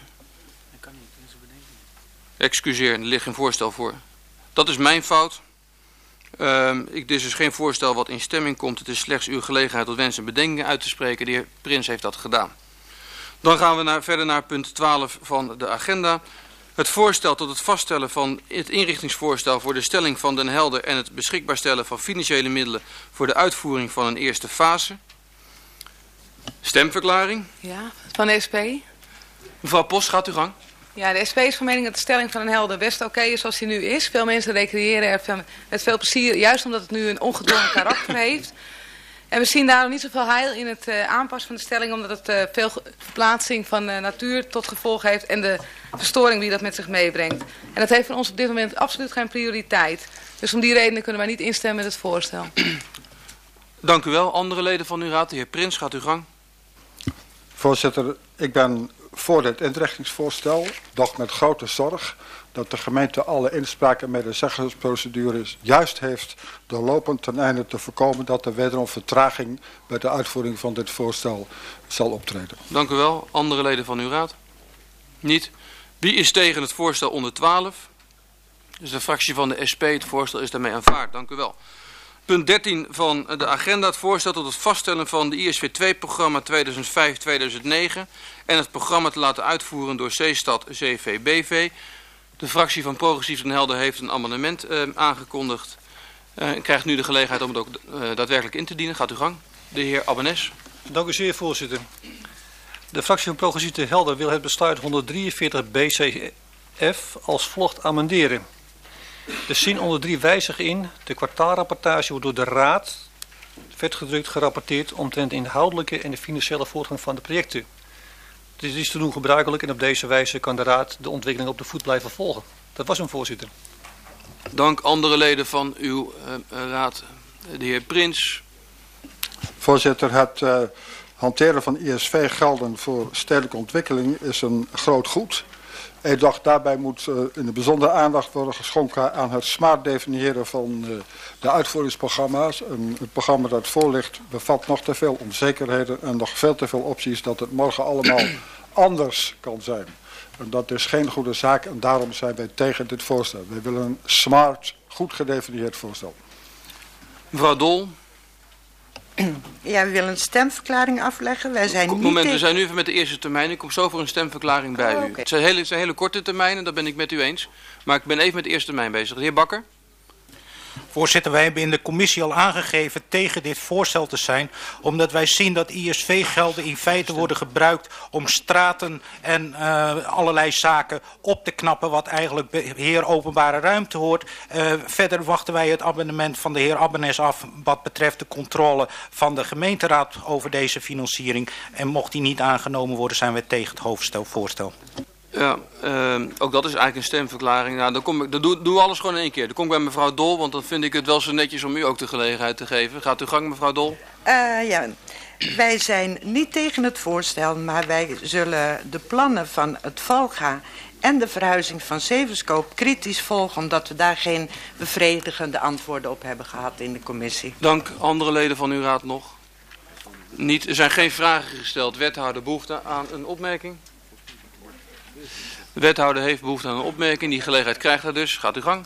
Excuseer, er ligt geen voorstel voor. Dat is mijn fout. Uh, ik, dit is dus geen voorstel wat in stemming komt. Het is slechts uw gelegenheid tot wensen en bedenkingen uit te spreken. De heer Prins heeft dat gedaan. Dan gaan we naar, verder naar punt twaalf van de agenda. Het voorstel tot het vaststellen van het inrichtingsvoorstel voor de stelling van Den Helder en het beschikbaar stellen van financiële middelen voor de uitvoering van een eerste fase. Stemverklaring. Ja, van de S P. Mevrouw Post, gaat uw gang. Ja, de S P is van mening dat de stelling van Den Helder best oké is zoals die nu is. Veel mensen recreëren er met veel plezier, juist omdat het nu een ongedwongen karakter heeft. En we zien daar nog niet zoveel heil in het uh, aanpassen van de stelling, omdat het uh, veel verplaatsing van uh, natuur tot gevolg heeft en de verstoring die dat met zich meebrengt. En dat heeft voor ons op dit moment absoluut geen prioriteit. Dus om die redenen kunnen wij niet instemmen met het voorstel. Dank u wel. Andere leden van uw raad, de heer Prins, gaat uw gang. Voorzitter, ik ben voor dit inrichtingsvoorstel, doch met grote zorg dat de gemeente alle inspraak en medezeggersprocedures juist heeft door lopend ten einde te voorkomen dat er wederom vertraging bij de uitvoering van dit voorstel zal optreden. Dank u wel. Andere leden van uw raad? Niet. Wie is tegen het voorstel onder twaalf? Dus de fractie van de S P, het voorstel is daarmee aanvaard. Dank u wel. Punt dertien van de agenda, het voorstel tot het vaststellen van de I S V twee programma tweeduizend vijf tot tweeduizend negen en het programma te laten uitvoeren door Zeestad C V B V. De fractie van Progressief Den Helder heeft een amendement eh, aangekondigd. Uh, en krijgt nu de gelegenheid om het ook uh, daadwerkelijk in te dienen. Gaat uw gang. De heer Abbenes. Dank u zeer, voorzitter. De fractie van Progressief Den Helder wil het besluit honderddrieënveertig B C F als volgt amenderen. De zin onder drie wijzigen in. De kwartaalrapportage wordt door de Raad, vetgedrukt, gerapporteerd omtrent de inhoudelijke en de financiële voortgang van de projecten. Dit is te doen gebruikelijk en op deze wijze kan de Raad de ontwikkeling op de voet blijven volgen. Dat was hem, voorzitter. Dank. Andere leden van uw uh, raad, de heer Prins. Voorzitter, het uh, hanteren van I S V-gelden voor stedelijke ontwikkeling is een groot goed. Ik dacht, daarbij moet uh, in de bijzondere aandacht worden geschonken aan het smart definiëren van uh, de uitvoeringsprogramma's. Een, het programma dat voor ligt bevat nog te veel onzekerheden en nog veel te veel opties dat het morgen allemaal anders kan zijn. En dat is geen goede zaak en daarom zijn wij tegen dit voorstel. Wij willen een smart, goed gedefinieerd voorstel. Mevrouw Dol. Ja, we willen een stemverklaring afleggen. Wij zijn niet Moment, tegen... we zijn nu even met de eerste termijn. Ik kom zo voor een stemverklaring bij oh, u. okay. Het zijn, hele, het zijn hele korte termijnen, dat ben ik met u eens. Maar ik ben even met de eerste termijn bezig. De heer Bakker. Voorzitter, wij hebben in de commissie al aangegeven tegen dit voorstel te zijn, omdat wij zien dat I S V-gelden in feite worden gebruikt om straten en uh, allerlei zaken op te knappen, wat eigenlijk beheer openbare ruimte hoort. Uh, verder wachten wij het amendement van de heer Abbenes af wat betreft de controle van de gemeenteraad over deze financiering. En mocht die niet aangenomen worden, zijn wij tegen het hoofdstelvoorstel. Ja, uh, ook dat is eigenlijk een stemverklaring. Nou, dan, kom ik, dan doe, doe alles gewoon in één keer. Dan kom ik bij mevrouw Dol, want dan vind ik het wel zo netjes om u ook de gelegenheid te geven. Gaat uw gang, mevrouw Dol? Uh, ja, wij zijn niet tegen het voorstel, maar wij zullen de plannen van het Valga en de verhuizing van Zevenskoop kritisch volgen, omdat we daar geen bevredigende antwoorden op hebben gehad in de commissie. Dank. Andere leden van uw raad nog? Niet. Er zijn geen vragen gesteld. Wethouder, behoefte aan een opmerking? De wethouder heeft behoefte aan een opmerking. Die gelegenheid krijgt hij dus. Gaat uw gang.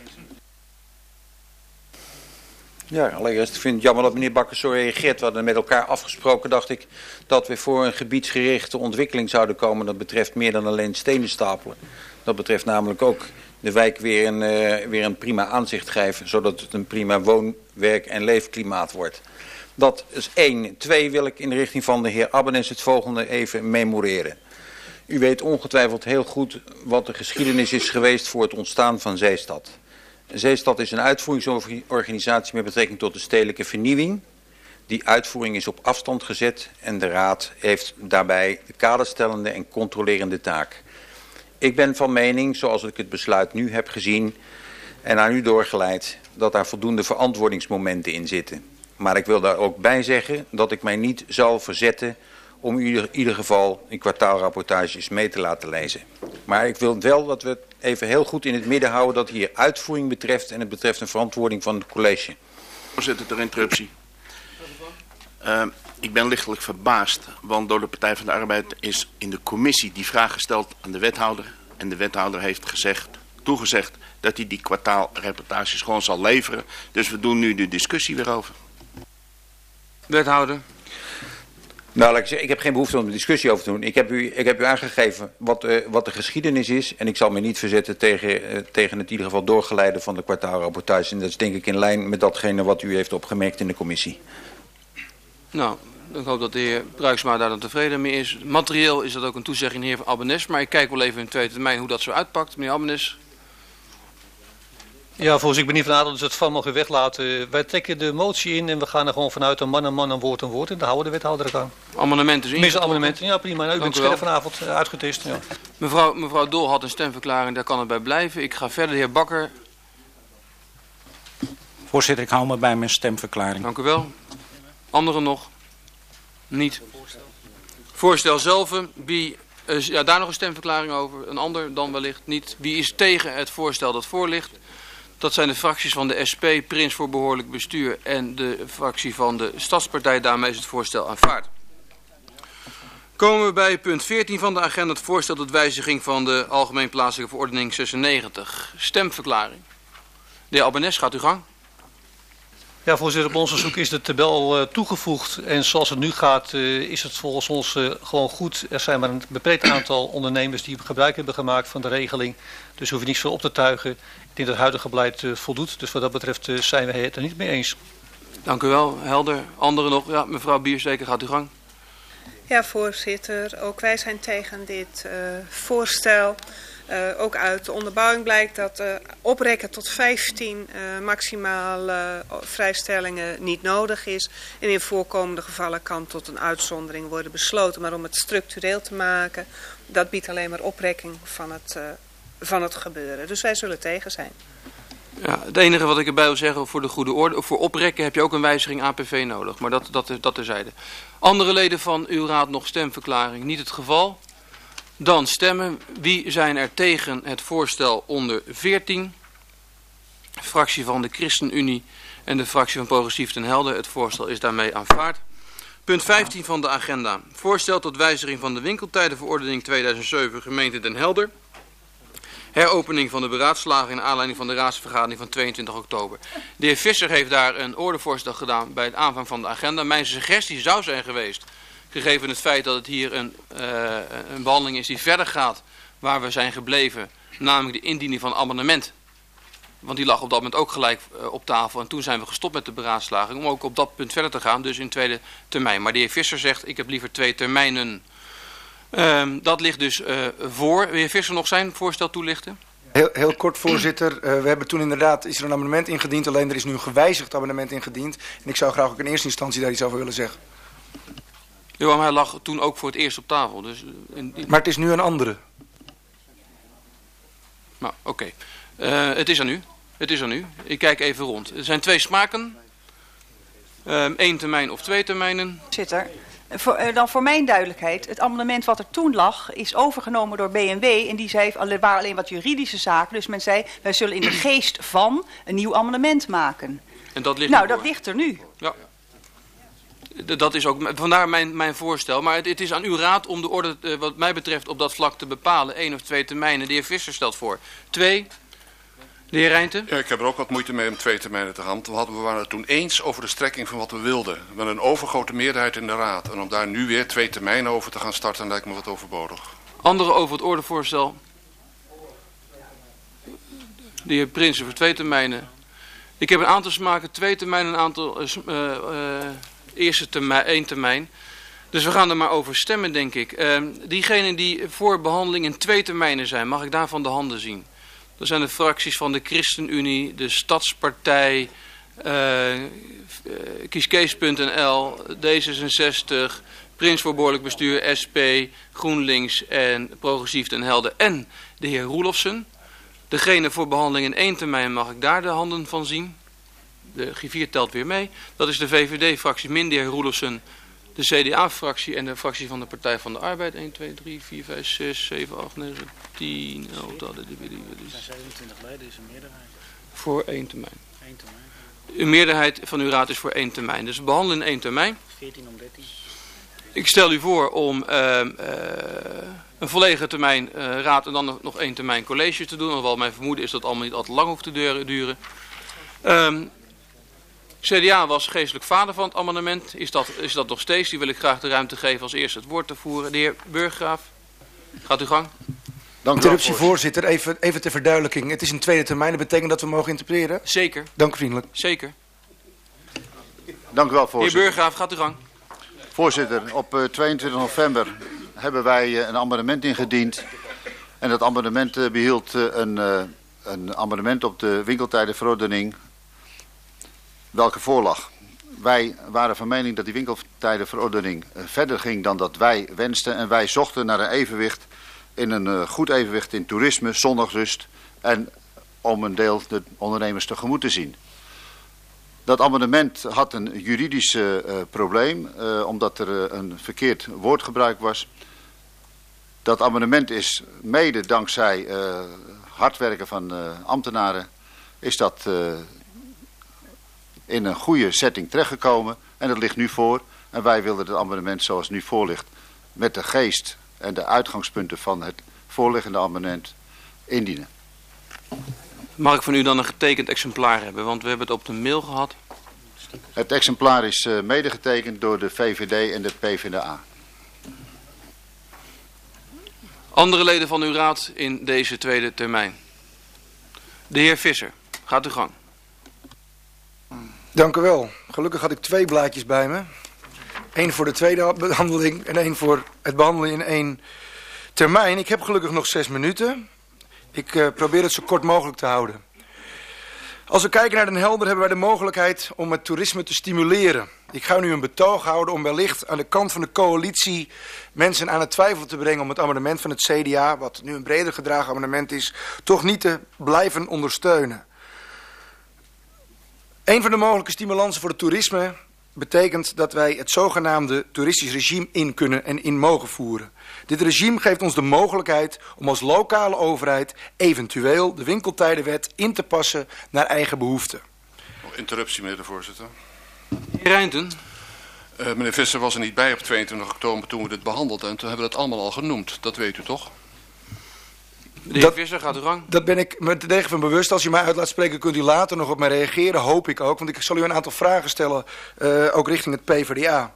Ja, allereerst vind ik het jammer dat meneer Bakker zo reageert. We hadden met elkaar afgesproken, dacht ik, dat we voor een gebiedsgerichte ontwikkeling zouden komen. Dat betreft meer dan alleen stenen stapelen. Dat betreft namelijk ook de wijk weer een, uh, weer een prima aanzicht geven, zodat het een prima woon-, werk- en leefklimaat wordt. Dat is één. Twee wil ik in de richting van de heer Abbenes het volgende even memoreren. U weet ongetwijfeld heel goed wat de geschiedenis is geweest voor het ontstaan van Zeestad. Zeestad is een uitvoeringsorganisatie met betrekking tot de stedelijke vernieuwing. Die uitvoering is op afstand gezet en de Raad heeft daarbij de kaderstellende en controlerende taak. Ik ben van mening, zoals ik het besluit nu heb gezien en aan u doorgeleid, dat daar voldoende verantwoordingsmomenten in zitten. Maar ik wil daar ook bij zeggen dat ik mij niet zal verzetten om u in ieder geval in kwartaalrapportages mee te laten lezen. Maar ik wil wel dat we het even heel goed in het midden houden dat hier uitvoering betreft en het betreft een verantwoording van het college. Voorzitter, ter interruptie. Uh, ik ben lichtelijk verbaasd, want door de Partij van de Arbeid is in de commissie die vraag gesteld aan de wethouder. En de wethouder heeft gezegd, toegezegd dat hij die kwartaalrapportages gewoon zal leveren. Dus we doen nu de discussie weer over. Wethouder. Nou, laat ik zeggen, ik heb geen behoefte om een discussie over te doen. Ik heb u, ik heb u aangegeven wat, uh, wat de geschiedenis is. En ik zal me niet verzetten tegen, uh, tegen het in ieder geval doorgeleiden van de kwartaalrapportage. En dat is denk ik in lijn met datgene wat u heeft opgemerkt in de commissie. Nou, ik hoop dat de heer Bruiksma daar dan tevreden mee is. Materieel is dat ook een toezegging, heer Abbenes. Maar ik kijk wel even in tweede termijn hoe dat zo uitpakt. Meneer Abbenes. Ja, voorzitter, ik ben niet van adel, dus het van mogen weglaten. Wij trekken de motie in en we gaan er gewoon vanuit een man een man, een woord een woord. En daar houden de wethouder het aan. Amendementen zien. Tenminste, amendementen. Ja, prima. Nou, u bent scherp vanavond uh, uitgetest. Ja. Mevrouw, mevrouw Dol had een stemverklaring, daar kan het bij blijven. Ik ga verder, de heer Bakker. Voorzitter, ik hou me bij mijn stemverklaring. Dank u wel. Anderen nog? Niet. Voorstel zelf, wie, uh, ja, daar nog een stemverklaring over. Een ander dan wellicht niet. Wie is tegen het voorstel dat voor ligt? Dat zijn de fracties van de S P, Prins voor Behoorlijk Bestuur en de fractie van de Stadspartij. Daarmee is het voorstel aanvaard. Komen we bij punt veertien van de agenda, het voorstel tot wijziging van de Algemeen Plaatselijke Verordening zesennegentig. Stemverklaring. De heer Albanese, gaat uw gang. Ja, voorzitter, op ons verzoek is de tabel uh, toegevoegd. En zoals het nu gaat, uh, is het volgens ons uh, gewoon goed. Er zijn maar een beperkt aantal ondernemers die gebruik hebben gemaakt van de regeling. Dus hoef je niet veel op te tuigen. Ik denk dat het huidige beleid uh, voldoet. Dus wat dat betreft uh, zijn we het er niet mee eens. Dank u wel, helder. Anderen nog? Ja, mevrouw Biersteker, gaat uw gang. Ja, voorzitter. Ook wij zijn tegen dit uh, voorstel. Uh, ook uit de onderbouwing blijkt dat uh, oprekken tot vijftien uh, maximaal uh, vrijstellingen niet nodig is. En in voorkomende gevallen kan tot een uitzondering worden besloten. Maar om het structureel te maken, dat biedt alleen maar oprekking van het, uh, van het gebeuren. Dus wij zullen tegen zijn. Ja, het enige wat ik erbij wil zeggen voor de goede orde, voor oprekken heb je ook een wijziging A P V nodig. Maar dat, dat, dat terzijde. Andere leden van uw raad nog stemverklaring? Niet het geval. Dan stemmen. Wie zijn er tegen het voorstel onder veertien? Fractie van de ChristenUnie en de fractie van Progressief Den Helder. Het voorstel is daarmee aanvaard. Punt vijftien van de agenda. Voorstel tot wijziging van de winkeltijdenverordening tweeduizend zeven gemeente Den Helder. Heropening van de beraadslaging naar aanleiding van de raadsvergadering van tweeëntwintig oktober. De heer Visser heeft daar een ordevoorstel gedaan bij het aanvang van de agenda. Mijn suggestie zou zijn geweest, gegeven het feit dat het hier een, uh, een behandeling is die verder gaat waar we zijn gebleven, namelijk de indiening van amendement. Want die lag op dat moment ook gelijk uh, op tafel en toen zijn we gestopt met de beraadslaging om ook op dat punt verder te gaan, dus in tweede termijn. Maar de heer Visser zegt, ik heb liever twee termijnen. Uh, dat ligt dus uh, voor. Wil de heer Visser nog zijn voorstel toelichten? Heel, heel kort, voorzitter. Uh, we hebben toen inderdaad, is er een amendement ingediend, alleen er is nu een gewijzigd amendement ingediend. En ik zou graag ook in eerste instantie daar iets over willen zeggen. Ja, maar hij lag toen ook voor het eerst op tafel. Dus in, in... Maar het is nu een andere. Nou, oké. Okay. Uh, het is aan u. Het is aan u. Ik kijk even rond. Er zijn twee smaken. Eén um, termijn of twee termijnen. Voorzitter, voor, uh, dan voor mijn duidelijkheid. Het amendement wat er toen lag is overgenomen door B N W. En die zei, er waren alleen wat juridische zaken. Dus men zei, wij zullen in de geest van een nieuw amendement maken. En dat ligt nou, dat voor. ligt er nu. Ja. Dat is ook, vandaar mijn, mijn voorstel. Maar het, het is aan uw raad om de orde, uh, wat mij betreft, op dat vlak te bepalen. Één of twee termijnen. De heer Visser stelt voor. Twee. De heer Rijnten? Ja, ik heb er ook wat moeite mee om twee termijnen te gaan. We, hadden, we waren het toen eens over de strekking van wat we wilden. We hadden een overgrote meerderheid in de raad. En om daar nu weer twee termijnen over te gaan starten, lijkt me wat overbodig. Anderen over het ordevoorstel? De heer Prinsen voor twee termijnen. Ik heb een aantal smaken, twee termijnen, een aantal... Uh, uh, Eerste termijn, één termijn. Dus we gaan er maar over stemmen, denk ik. Uh, diegenen die voor behandeling in twee termijnen zijn, mag ik daarvan de handen zien? Dat zijn de fracties van de ChristenUnie, de Stadspartij, uh, uh, kieskees punt n l, D zesenzestig, Prins voor Behoorlijk Bestuur, S P, GroenLinks en Progressief Den Helder en de heer Roelofsen. Degene voor behandeling in één termijn mag ik daar de handen van zien. De griffier telt weer mee. Dat is de V V D-fractie min de heer Roelofsen, de C D A-fractie en de fractie van de Partij van de Arbeid. één, twee, drie, vier, vijf, zes, zeven, acht, negen, tien, elf, twaalf, dertien, zevenentwintig leden is een meerderheid. Voor één termijn. Eén termijn. Een meerderheid van uw raad is voor één termijn. Dus we behandelen in één termijn. veertien om dertien. Ik stel u voor om uh, uh, een volledige termijn uh, raad en dan nog één termijn college te doen. Alhoewel mijn vermoeden is dat het allemaal niet altijd lang hoeft te duren. Um, C D A was geestelijk vader van het amendement. Is dat, is dat nog steeds? Die wil ik graag de ruimte geven als eerste het woord te voeren. De heer Burggraaf, gaat uw gang. Dank u wel, voorzitter. voorzitter. Even, even ter verduidelijking. Het is een tweede termijn. Dat betekent dat we mogen interpreteren? Zeker. Dank u vriendelijk. Zeker. Dank u wel, voorzitter. Heer Burggraaf, gaat uw gang. Voorzitter, op uh, tweeëntwintig november hebben wij uh, een amendement ingediend. En dat amendement uh, behield uh, een uh, een amendement op de winkeltijdenverordening welke voorlag. Wij waren van mening dat die winkeltijdenverordening verder ging dan dat wij wensten. En wij zochten naar een evenwicht, in een uh, goed evenwicht in toerisme, zondagsrust en om een deel de ondernemers tegemoet te zien. Dat amendement had een juridisch uh, probleem, uh, omdat er uh, een verkeerd woordgebruik was. Dat amendement is mede dankzij uh, hard werken van uh, ambtenaren, is dat uh, in een goede setting terechtgekomen. En dat ligt nu voor. En wij wilden het amendement zoals het nu voor ligt, met de geest en de uitgangspunten van het voorliggende amendement, indienen. Mag ik van u dan een getekend exemplaar hebben? Want we hebben het op de mail gehad. Het exemplaar is uh, mede getekend door de V V D en de P v d A. Andere leden van uw raad in deze tweede termijn. De heer Visser, gaat uw gang. Dank u wel. Gelukkig had ik twee blaadjes bij me. Eén voor de tweede behandeling en één voor het behandelen in één termijn. Ik heb gelukkig nog zes minuten. Ik uh, probeer het zo kort mogelijk te houden. Als we kijken naar Den Helder hebben wij de mogelijkheid om het toerisme te stimuleren. Ik ga nu een betoog houden om wellicht aan de kant van de coalitie mensen aan het twijfel te brengen om het amendement van het C D A, wat nu een breder gedragen amendement is, toch niet te blijven ondersteunen. Een van de mogelijke stimulansen voor het toerisme betekent dat wij het zogenaamde toeristisch regime in kunnen en in mogen voeren. Dit regime geeft ons de mogelijkheid om als lokale overheid eventueel de winkeltijdenwet in te passen naar eigen behoeften. Interruptie, meneer de voorzitter. Heer Reinten. Uh, meneer Visser was er niet bij op tweeëntwintig oktober toen we dit behandelden. En toen hebben we dat allemaal al genoemd. Dat weet u toch? De heer dat, Visser, gaat u gang. Dat ben ik me te degen van bewust. Als u mij uit laat spreken, kunt u later nog op mij reageren. Hoop ik ook. Want ik zal u een aantal vragen stellen. Uh, ook richting het P v d A.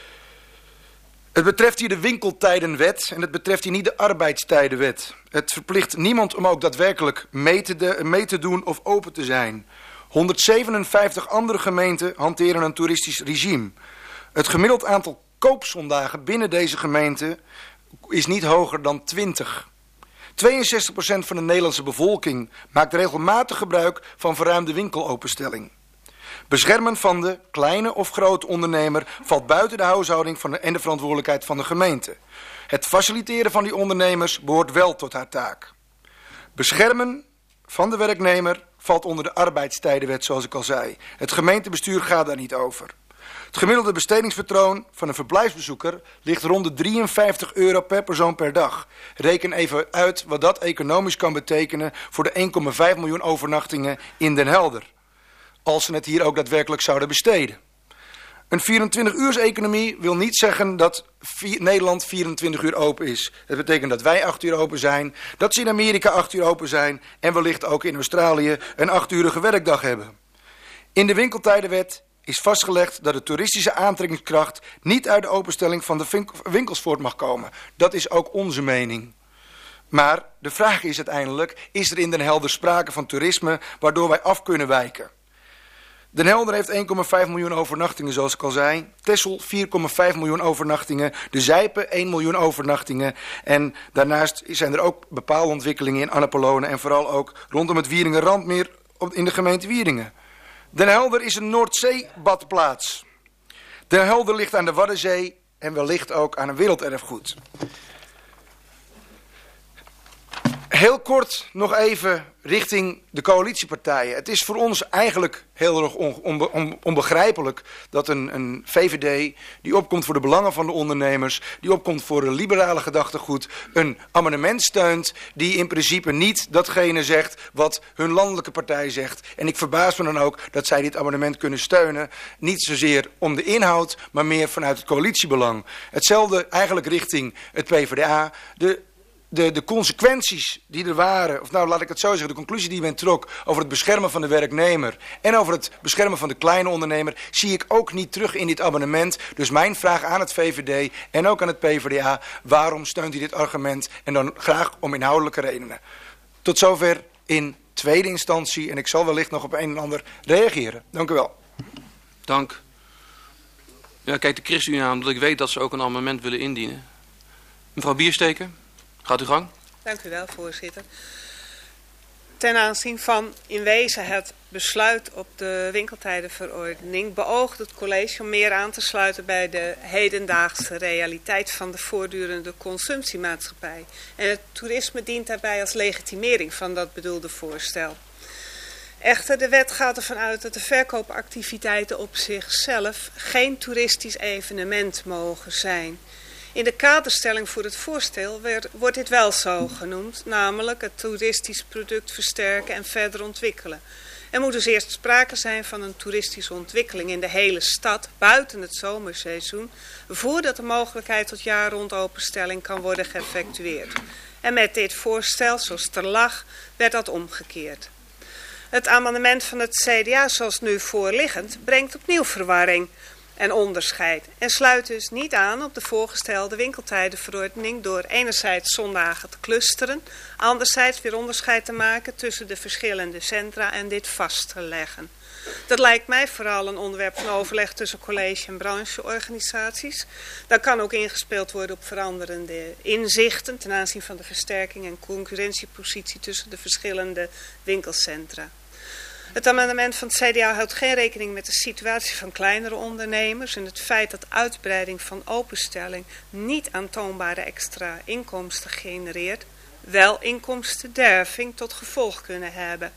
Het betreft hier de winkeltijdenwet. En het betreft hier niet de arbeidstijdenwet. Het verplicht niemand om ook daadwerkelijk mee te, de, mee te doen of open te zijn. honderdzevenenvijftig andere gemeenten hanteren een toeristisch regime. Het gemiddeld aantal koopzondagen binnen deze gemeente is niet hoger dan twintig. tweeënzestig procent van de Nederlandse bevolking maakt regelmatig gebruik van verruimde winkelopenstelling. Beschermen van de kleine of grote ondernemer valt buiten de huishouding van de, en de verantwoordelijkheid van de gemeente. Het faciliteren van die ondernemers behoort wel tot haar taak. Beschermen van de werknemer valt onder de arbeidstijdenwet, zoals ik al zei. Het gemeentebestuur gaat daar niet over. Het gemiddelde bestedingspatroon van een verblijfsbezoeker ligt rond de drieënvijftig euro per persoon per dag. Reken even uit wat dat economisch kan betekenen voor de één komma vijf miljoen overnachtingen in Den Helder. Als ze het hier ook daadwerkelijk zouden besteden. Een vierentwintig-uurs-economie wil niet zeggen dat Nederland vierentwintig uur open is. Dat betekent dat wij acht uur open zijn, dat ze in Amerika acht uur open zijn en wellicht ook in Australië een achturige werkdag hebben. In de winkeltijdenwet is vastgelegd dat de toeristische aantrekkingskracht niet uit de openstelling van de winkels voort mag komen. Dat is ook onze mening. Maar de vraag is uiteindelijk, is er in Den Helder sprake van toerisme waardoor wij af kunnen wijken? Den Helder heeft één komma vijf miljoen overnachtingen, zoals ik al zei. Texel vier komma vijf miljoen overnachtingen. De Zijpe één miljoen overnachtingen. En daarnaast zijn er ook bepaalde ontwikkelingen in Annapolone en vooral ook rondom het Wieringen-Randmeer in de gemeente Wieringen. Den Helder is een Noordzee-badplaats. Den Helder ligt aan de Waddenzee en wellicht ook aan een werelderfgoed. Heel kort nog even richting de coalitiepartijen. Het is voor ons eigenlijk heel erg onbe on onbegrijpelijk dat een, een V V D die opkomt voor de belangen van de ondernemers, die opkomt voor een liberale gedachtegoed, een amendement steunt die in principe niet datgene zegt wat hun landelijke partij zegt. En ik verbaas me dan ook dat zij dit amendement kunnen steunen. Niet zozeer om de inhoud, maar meer vanuit het coalitiebelang. Hetzelfde eigenlijk richting het P v d A. De De, de consequenties die er waren, of nou laat ik het zo zeggen, de conclusie die men trok over het beschermen van de werknemer en over het beschermen van de kleine ondernemer, zie ik ook niet terug in dit amendement. Dus mijn vraag aan het V V D en ook aan het P v d A, waarom steunt u dit argument en dan graag om inhoudelijke redenen. Tot zover in tweede instantie en ik zal wellicht nog op een en ander reageren. Dank u wel. Dank. Ja, kijk de ChristenUnie aan, omdat ik weet dat ze ook een amendement willen indienen. Mevrouw Biersteker. Gaat u gang. Dank u wel, voorzitter. Ten aanzien van in wezen het besluit op de winkeltijdenverordening beoogt het college om meer aan te sluiten bij de hedendaagse realiteit van de voortdurende consumptiemaatschappij. En het toerisme dient daarbij als legitimering van dat bedoelde voorstel. Echter, de wet gaat ervan uit dat de verkoopactiviteiten op zichzelf geen toeristisch evenement mogen zijn. In de kaderstelling voor het voorstel werd, wordt dit wel zo genoemd, namelijk het toeristisch product versterken en verder ontwikkelen. Er moet dus eerst sprake zijn van een toeristische ontwikkeling in de hele stad buiten het zomerseizoen, voordat de mogelijkheid tot jaar-rond openstelling kan worden geëffectueerd. En met dit voorstel, zoals het er lag, werd dat omgekeerd. Het amendement van het C D A, zoals nu voorliggend, brengt opnieuw verwarring en onderscheid en sluit dus niet aan op de voorgestelde winkeltijdenverordening door enerzijds zondagen te clusteren, anderzijds weer onderscheid te maken tussen de verschillende centra en dit vast te leggen. Dat lijkt mij vooral een onderwerp van overleg tussen college en brancheorganisaties. Daar kan ook ingespeeld worden op veranderende inzichten ten aanzien van de versterking en concurrentiepositie tussen de verschillende winkelcentra. Het amendement van het C D A houdt geen rekening met de situatie van kleinere ondernemers en het feit dat uitbreiding van openstelling niet aantoonbare extra inkomsten genereert, wel inkomstenderving tot gevolg kunnen hebben.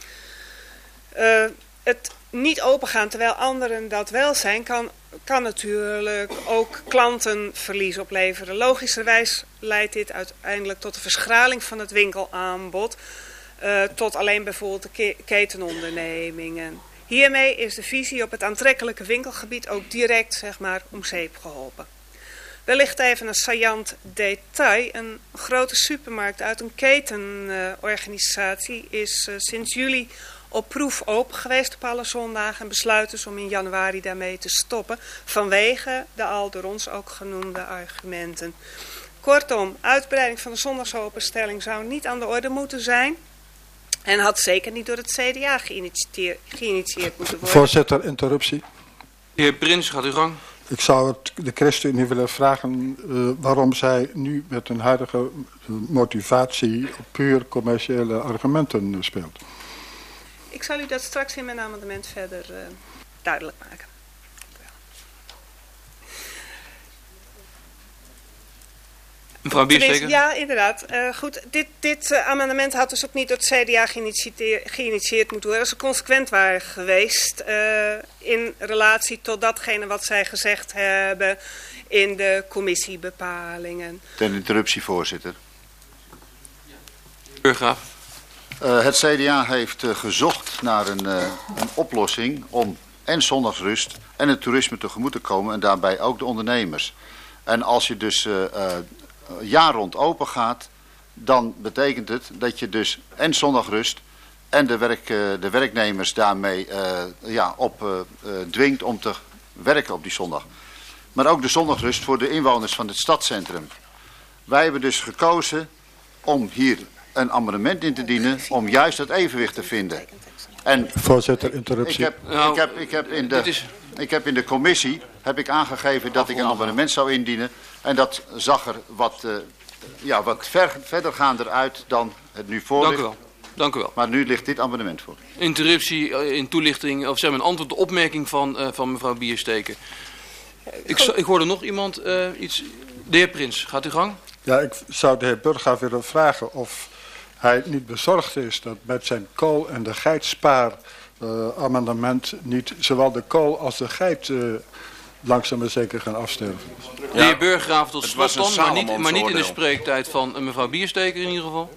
Uh, het niet opengaan terwijl anderen dat wel zijn, kan, kan natuurlijk ook klantenverlies opleveren. Logischerwijs leidt dit uiteindelijk tot de verschraling van het winkelaanbod, Uh, tot alleen bijvoorbeeld de ke ketenondernemingen. Hiermee is de visie op het aantrekkelijke winkelgebied ook direct, zeg maar, om zeep geholpen. Wellicht even een saillant detail. Een grote supermarkt uit een ketenorganisatie uh, is uh, sinds juli op proef open geweest op alle zondagen en besluit dus om in januari daarmee te stoppen vanwege de al door ons ook genoemde argumenten. Kortom, uitbreiding van de zondagsopenstelling zou niet aan de orde moeten zijn en had zeker niet door het C D A geïnitieerd, geïnitieerd moeten worden. Voorzitter, interruptie. De heer Prins, gaat u gang. Ik zou het, de ChristenUnie willen vragen uh, waarom zij nu met een huidige motivatie puur commerciële argumenten uh, speelt. Ik zal u dat straks in mijn amendement verder uh, duidelijk maken. Mevrouw Biersteker? Ja, inderdaad. Uh, goed, dit, dit uh, amendement had dus ook niet door het C D A geïnitieerd moeten worden. Als ze consequent waren geweest uh, in relatie tot datgene wat zij gezegd hebben in de commissiebepalingen. Ten interruptie, voorzitter. Burgraaf. Uh, het C D A heeft uh, gezocht naar een, uh, een oplossing om en zondagsrust en het toerisme tegemoet te komen en daarbij ook de ondernemers. En als je dus uh, uh, jaar rond open gaat, dan betekent het dat je dus en zondagrust en de, werk, uh, de werknemers daarmee uh, ja, op uh, uh, dwingt om te werken op die zondag. Maar ook de zondagrust voor de inwoners van het stadscentrum. Wij hebben dus gekozen om hier een amendement in te dienen om juist dat evenwicht te vinden. En voorzitter, interruptie. Ik heb, nou, ik heb, ik heb, in, de, is... ik heb in de commissie heb ik aangegeven dat ik een amendement zou indienen. En dat zag er wat, uh, ja, wat ver, verdergaander uit dan het nu voor ligt. Dank u wel. Dank u wel. Maar nu ligt dit amendement voor. Interruptie in toelichting, of zeg maar een antwoord op de opmerking van, uh, van mevrouw Biersteker. Ik, ik hoorde nog iemand uh, iets. De heer Prins, gaat u gang? Ja, ik zou de heer Burger willen vragen of hij niet bezorgd is dat met zijn kool- en de geitspaar uh, amendement niet zowel de kool als de geit uh, langzaam maar zeker gaan afsterven. De heer Burgraaf tot slot dan, maar niet, maar niet in de spreektijd van uh, mevrouw Biersteker in ieder geval.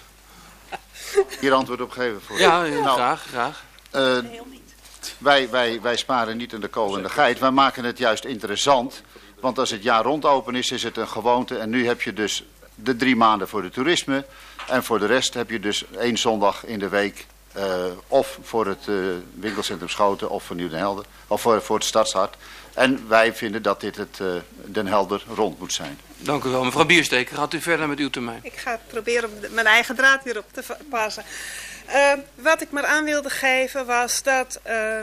Hier antwoord op geven voor. Ja, ja nou, graag, graag. Uh, wij, wij, wij sparen niet in de kool en de geit, wij maken het juist interessant. Want als het jaar rond open is, is het een gewoonte. En nu heb je dus de drie maanden voor de toerisme. En voor de rest heb je dus één zondag in de week. Uh, of voor het uh, winkelcentrum Schoten of voor Nieuw Den Helder. Of voor, voor het Stadshart. En wij vinden dat dit het uh, Den Helder rond moet zijn. Dank u wel. Mevrouw Biersteker, gaat u verder met uw termijn. Ik ga proberen om mijn eigen draad weer op te passen. Uh, wat ik maar aan wilde geven was dat uh,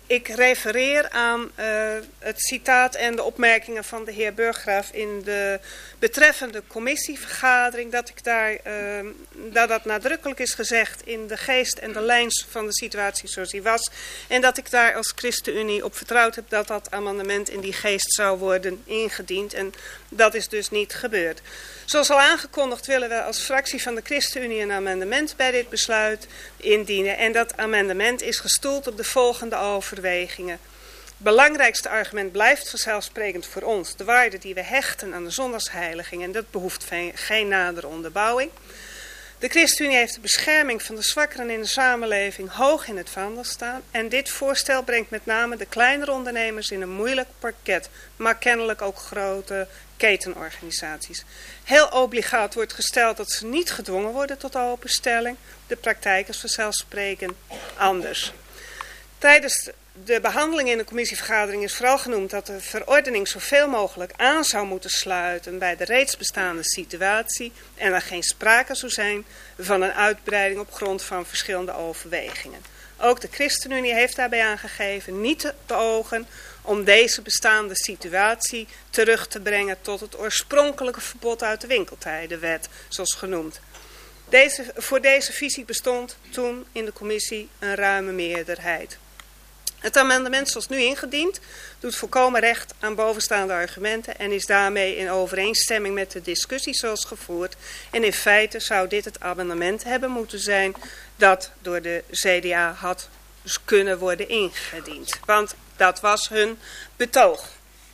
Ik refereer aan uh, het citaat en de opmerkingen van de heer Burggraaf in de betreffende commissievergadering. Dat, ik daar, uh, dat dat nadrukkelijk is gezegd in de geest en de lijns van de situatie zoals die was. En dat ik daar als ChristenUnie op vertrouwd heb dat dat amendement in die geest zou worden ingediend. En dat is dus niet gebeurd. Zoals al aangekondigd willen we als fractie van de ChristenUnie een amendement bij dit besluit indienen. En dat amendement is gestoeld op de volgende overwegingen. Het belangrijkste argument blijft vanzelfsprekend voor ons de waarde die we hechten aan de zondagsheiliging. En dat behoeft geen nadere onderbouwing. De ChristenUnie heeft de bescherming van de zwakkeren in de samenleving hoog in het vaandel staan. En dit voorstel brengt met name de kleinere ondernemers in een moeilijk parket, maar kennelijk ook grote ketenorganisaties. Heel obligaat wordt gesteld dat ze niet gedwongen worden tot openstelling. De praktijk is vanzelfsprekend anders. Tijdens de behandeling in de commissievergadering is vooral genoemd dat de verordening zoveel mogelijk aan zou moeten sluiten bij de reeds bestaande situatie en er geen sprake zou zijn van een uitbreiding op grond van verschillende overwegingen. Ook de ChristenUnie heeft daarbij aangegeven niet te beogen om deze bestaande situatie terug te brengen tot het oorspronkelijke verbod uit de winkeltijdenwet, zoals genoemd. Deze, voor deze visie bestond toen in de commissie een ruime meerderheid. Het amendement zoals nu ingediend doet volkomen recht aan bovenstaande argumenten en is daarmee in overeenstemming met de discussie zoals gevoerd. En in feite zou dit het amendement hebben moeten zijn dat door de C D A had kunnen worden ingediend. Want dat was hun betoog.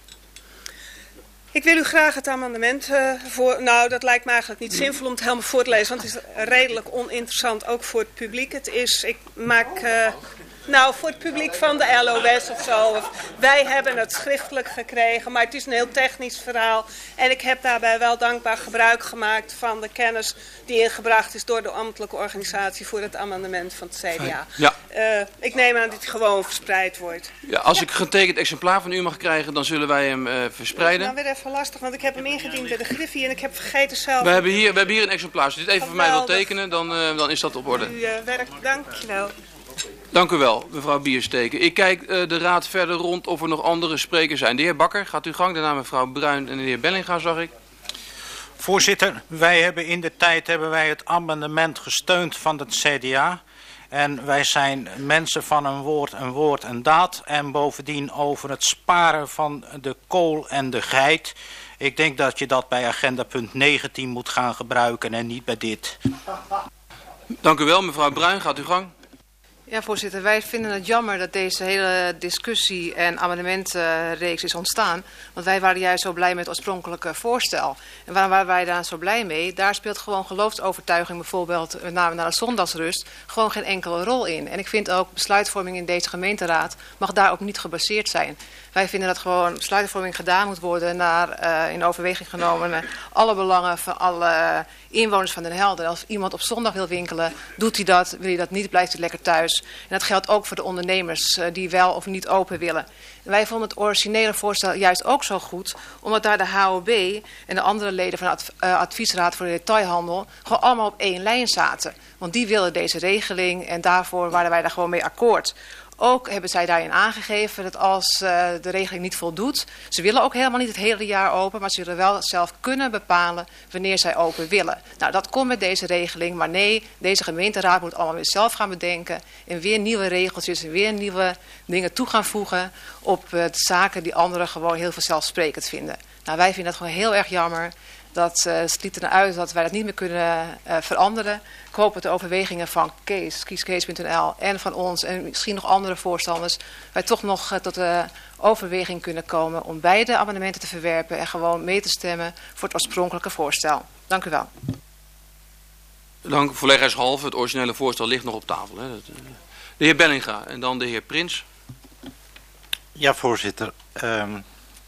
Ik wil u graag het amendement uh, voor... Nou, dat lijkt me eigenlijk niet zinvol om het helemaal voor te lezen, want het is redelijk oninteressant ook voor het publiek. Het is, ik maak... Uh, Nou, voor het publiek van de L O S of zo. Of, wij hebben het schriftelijk gekregen, maar het is een heel technisch verhaal. En ik heb daarbij wel dankbaar gebruik gemaakt van de kennis die ingebracht is door de ambtelijke organisatie voor het amendement van het C D A. Ja. Uh, ik neem aan dat het gewoon verspreid wordt. Ja, als ik een getekend exemplaar van u mag krijgen, dan zullen wij hem uh, verspreiden. Dat is nou weer even lastig, want ik heb hem ingediend bij de Griffie en ik heb vergeten zelf... We hebben hier, we hebben hier een exemplaar. Als u dit even voor mij wilt tekenen, dan, uh, dan is dat op orde. U uh, werkt, dankjewel. Dank u wel, mevrouw Biersteken. Ik kijk uh, de raad verder rond of er nog andere sprekers zijn. De heer Bakker, gaat uw gang. Daarna mevrouw Bruin en de heer Bellinga, zag ik. Voorzitter, wij hebben in de tijd hebben wij het amendement gesteund van het C D A. En wij zijn mensen van een woord, een woord, een daad. En bovendien over het sparen van de kool en de geit. Ik denk dat je dat bij agenda punt negentien moet gaan gebruiken en niet bij dit. Dank u wel, mevrouw Bruin, gaat uw gang. Ja, voorzitter, wij vinden het jammer dat deze hele discussie en amendementreeks is ontstaan. Want wij waren juist zo blij met het oorspronkelijke voorstel. En waarom waren wij daar zo blij mee? Daar speelt gewoon geloofsovertuiging bijvoorbeeld, met name naar de zondagsrust, gewoon geen enkele rol in. En ik vind ook besluitvorming in deze gemeenteraad mag daarop niet gebaseerd zijn. Wij vinden dat gewoon besluitvorming gedaan moet worden naar uh, in overweging genomen uh, alle belangen van alle inwoners van Den Helder. Als iemand op zondag wil winkelen, doet hij dat. Wil hij dat niet, blijft hij lekker thuis. En dat geldt ook voor de ondernemers uh, die wel of niet open willen. En wij vonden het originele voorstel juist ook zo goed, omdat daar de H O B en de andere leden van de adv uh, adviesraad voor de detailhandel gewoon allemaal op één lijn zaten. Want die wilden deze regeling en daarvoor waren wij daar gewoon mee akkoord. Ook hebben zij daarin aangegeven dat als uh, de regeling niet voldoet, ze willen ook helemaal niet het hele jaar open, maar ze zullen wel zelf kunnen bepalen wanneer zij open willen. Nou, dat komt met deze regeling, maar nee, deze gemeenteraad moet allemaal weer zelf gaan bedenken en weer nieuwe regeltjes en weer nieuwe dingen toe gaan voegen op uh, zaken die anderen gewoon heel vanzelfsprekend vinden. Nou, wij vinden dat gewoon heel erg jammer. Dat uh, het liet er uit dat wij dat niet meer kunnen uh, veranderen. Ik hoop dat de overwegingen van Kees, kieskees punt n l en van ons en misschien nog andere voorstanders, wij toch nog uh, tot de overweging kunnen komen om beide amendementen te verwerpen en gewoon mee te stemmen voor het oorspronkelijke voorstel. Dank u wel. Dank, voorleggershalve. Het originele voorstel ligt nog op tafel. Hè. De heer Bellinga en dan de heer Prins. Ja, voorzitter. Um...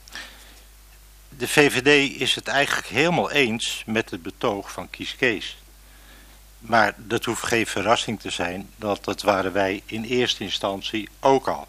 De V V D is het eigenlijk helemaal eens met het betoog van Kies Kees. Maar dat hoeft geen verrassing te zijn, dat dat waren wij in eerste instantie ook al.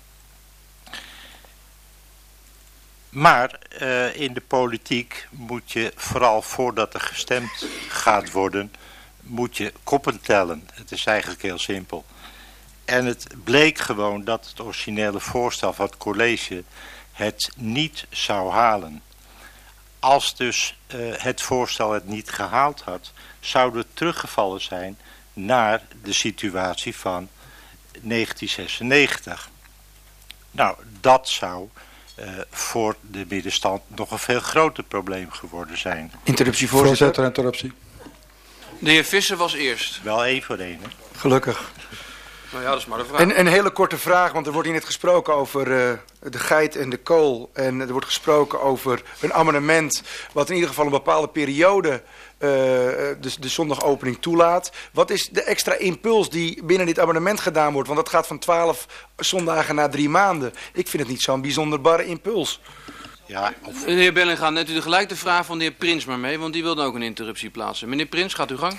Maar uh, in de politiek moet je, vooral voordat er gestemd gaat worden, moet je koppen tellen. Het is eigenlijk heel simpel. En het bleek gewoon dat het originele voorstel van het college het niet zou halen. Als dus uh, het voorstel het niet gehaald had, zouden we teruggevallen zijn naar de situatie van negentien zesennegentig. Nou, dat zou uh, voor de middenstand nog een veel groter probleem geworden zijn. Interruptie, voorzitter. Voorzitter, interruptie. De heer Visser was eerst. Wel één voor één, hè? Gelukkig. Nou ja, dat is maar de vraag. Een, een hele korte vraag, want er wordt hier net gesproken over uh, de geit en de kool. En er wordt gesproken over een amendement wat in ieder geval een bepaalde periode uh, de, de zondagopening toelaat. Wat is de extra impuls die binnen dit amendement gedaan wordt? Want dat gaat van twaalf zondagen naar drie maanden. Ik vind het niet zo'n bijzonder barre impuls. Ja, of... De heer Bellinga, neemt u gelijk de vraag van de heer Prins maar mee, want die wilde ook een interruptie plaatsen. Meneer Prins, gaat uw gang.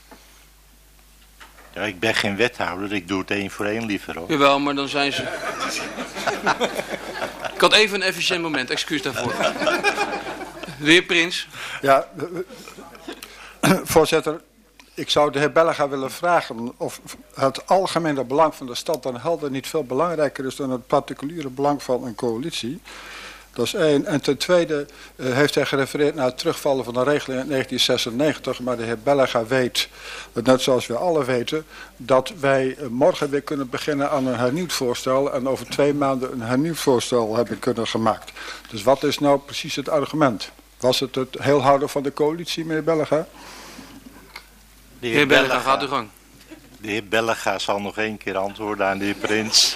Ja, ik ben geen wethouder, ik doe het één voor één liever hoor. Jawel, maar dan zijn ze... Ik had even een efficiënt moment, excuus daarvoor. De heer Prins. Ja, voorzitter, ik zou de heer Bellinga willen vragen of het algemene belang van de stad Den Helder niet veel belangrijker is dan het particuliere belang van een coalitie. Dat is één. En ten tweede uh, heeft hij gerefereerd naar het terugvallen van de regeling in negentien zesennegentig. Maar de heer Bellinga weet, net zoals we alle weten, dat wij uh, morgen weer kunnen beginnen aan een hernieuwd voorstel. En over twee maanden een hernieuwd voorstel hebben kunnen gemaakt. Dus wat is nou precies het argument? Was het het heel houden van de coalitie, meneer Bellinga? De heer, heer Bellinga, gaat uw gang. De heer Bellinga zal nog één keer antwoorden aan de heer Prins.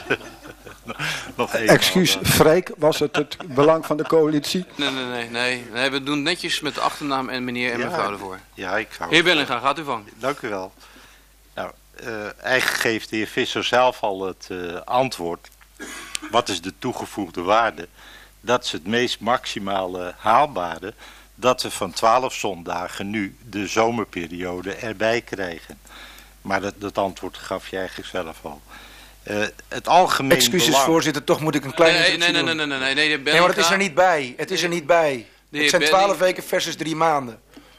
Nog één Excuus, Freek, was het het belang van de coalitie? Nee, nee, nee, nee. nee we doen netjes met de achternaam en meneer en ja, mevrouw ervoor. Ja, ik hou heer Bellinga, gaat u van. Dank u wel. Nou, uh, eigenlijk geeft de heer Visser zelf al het uh, antwoord. Wat is de toegevoegde waarde? Dat is het meest maximale haalbare. Dat we van twaalf zondagen nu de zomerperiode erbij krijgen. Maar dat, dat antwoord gaf je eigenlijk zelf al. Uh, het algemeen Excuses, belang... voorzitter, toch moet ik een kleine nee, nee, nee, nee, nee, nee, nee, nee, nee, nee, maar het is er niet bij. Het is er niet bij. Het zijn twaalf weken versus drie maanden.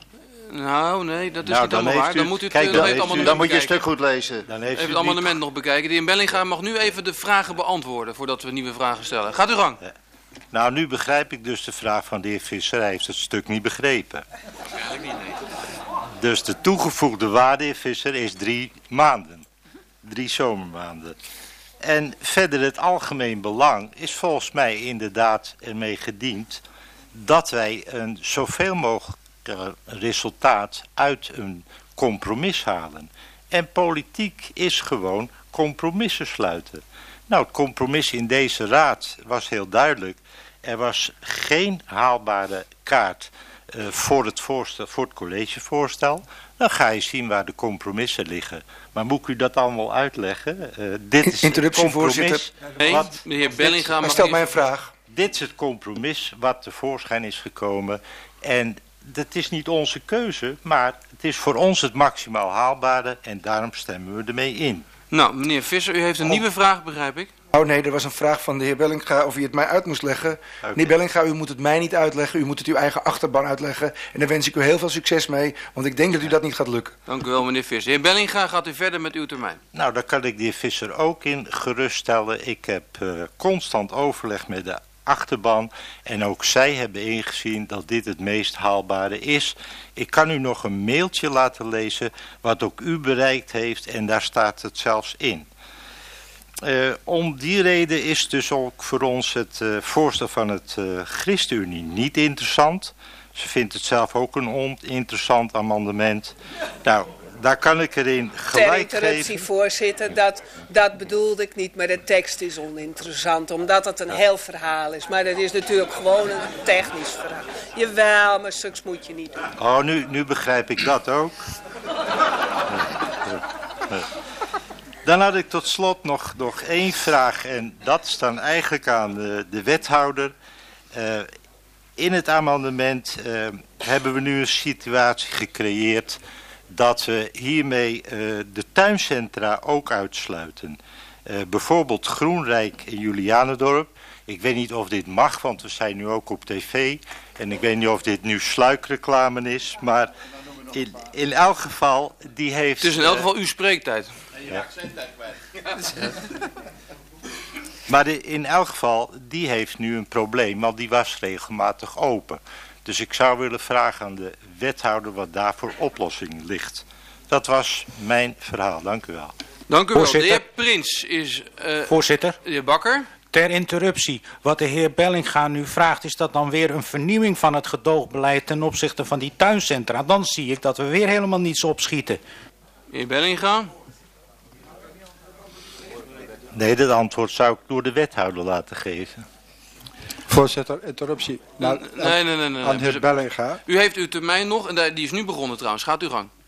Nou, nee, dat is nou, niet allemaal waar. Dan moet u het, Kijk, dan dan, heeft dan, dan moet je een stuk goed lezen. Dan heeft even het amendement nog bekijken. De heer Bellinga mag nu even de vragen beantwoorden voordat we nieuwe vragen stellen. Gaat u gang. Ja. Nou, nu begrijp ik dus de vraag van de heer Visser. Hij heeft het stuk niet begrepen. Waarschijnlijk niet, nee. Dus de toegevoegde waarde, heer Visser, is drie maanden. Drie zomermaanden. En verder het algemeen belang is volgens mij inderdaad ermee gediend dat wij een zoveel mogelijk resultaat uit een compromis halen. En politiek is gewoon compromissen sluiten. Nou, het compromis in deze raad was heel duidelijk. Er was geen haalbare kaart uh, voor, het voorstel, voor het collegevoorstel. Dan ga je zien waar de compromissen liggen. Maar moet ik u dat allemaal uitleggen? Uh, dit is Interruptie, het compromis. voorzitter. Nee, wat, de heer Bellinga maar stel mij een vraag. Dit is het compromis wat tevoorschijn is gekomen. En dat is niet onze keuze, maar het is voor ons het maximaal haalbare. En daarom stemmen we ermee in. Nou, meneer Visser, u heeft een nieuwe vraag, begrijp ik? Oh nee, er was een vraag van de heer Bellinga of u het mij uit moest leggen. Okay. Meneer Bellinga, u moet het mij niet uitleggen. U moet het uw eigen achterban uitleggen. En daar wens ik u heel veel succes mee, want ik denk dat u dat niet gaat lukken. Dank u wel, meneer Visser. Heer Bellinga, gaat u verder met uw termijn. Nou, daar kan ik de heer Visser ook in geruststellen. Ik heb uh, constant overleg met de achterban. En ook zij hebben ingezien dat dit het meest haalbare is. Ik kan u nog een mailtje laten lezen wat ook u bereikt heeft. En daar staat het zelfs in. Uh, om die reden is dus ook voor ons het uh, voorstel van het uh, ChristenUnie niet interessant. Ze vindt het zelf ook een oninteressant amendement. Nou, daar kan ik erin gelijk Ter interruptie, geven. voorzitter, dat, dat bedoelde ik niet, maar de tekst is oninteressant, omdat het een heel verhaal is. Maar dat is natuurlijk gewoon een technisch verhaal. Jawel, maar zulks moet je niet doen. Oh, nu, nu begrijp ik dat ook. Nee, nee, nee. Dan had ik tot slot nog, nog één vraag en dat is dan eigenlijk aan de, de wethouder. Uh, in het amendement uh, hebben we nu een situatie gecreëerd dat we hiermee uh, de tuincentra ook uitsluiten. Uh, bijvoorbeeld Groenrijk in Julianendorp. Ik weet niet of dit mag, want we zijn nu ook op tv. En ik weet niet of dit nu sluikreclame is, maar in, in elk geval die heeft... Het is in elk geval uw spreektijd. je raakt zijn tijd kwijt. Maar de, in elk geval, die heeft nu een probleem, want die was regelmatig open. Dus ik zou willen vragen aan de wethouder wat daar voor oplossing ligt. Dat was mijn verhaal. Dank u wel. Dank u wel. De heer Prins is... Uh, Voorzitter. De heer Bakker. Ter interruptie. Wat de heer Bellinga nu vraagt, is dat dan weer een vernieuwing van het gedoogbeleid ten opzichte van die tuincentra. Dan zie ik dat we weer helemaal niets opschieten. De heer Bellinga. Nee, dat antwoord zou ik door de wethouder laten geven. Voorzitter, interruptie. Nou, nee, nee, nee, nee. Aan de heer Bellinga. U heeft uw termijn nog en die is nu begonnen trouwens. Gaat uw gang.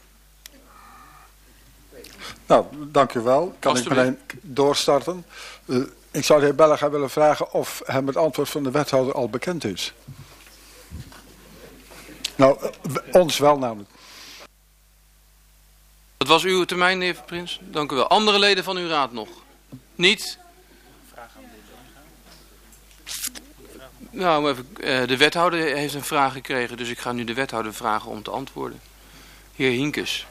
Nou, dank u wel. Kan ik meteen doorstarten. Uh, ik zou de heer Bellinga willen vragen of hem het antwoord van de wethouder al bekend is. Nou, uh, ons wel namelijk. Dat was uw termijn, heer Prins. Dank u wel. Andere leden van uw raad nog? Niet? Nou, even, uh, de wethouder heeft een vraag gekregen, dus ik ga nu de wethouder vragen om te antwoorden. Heer Hinkes.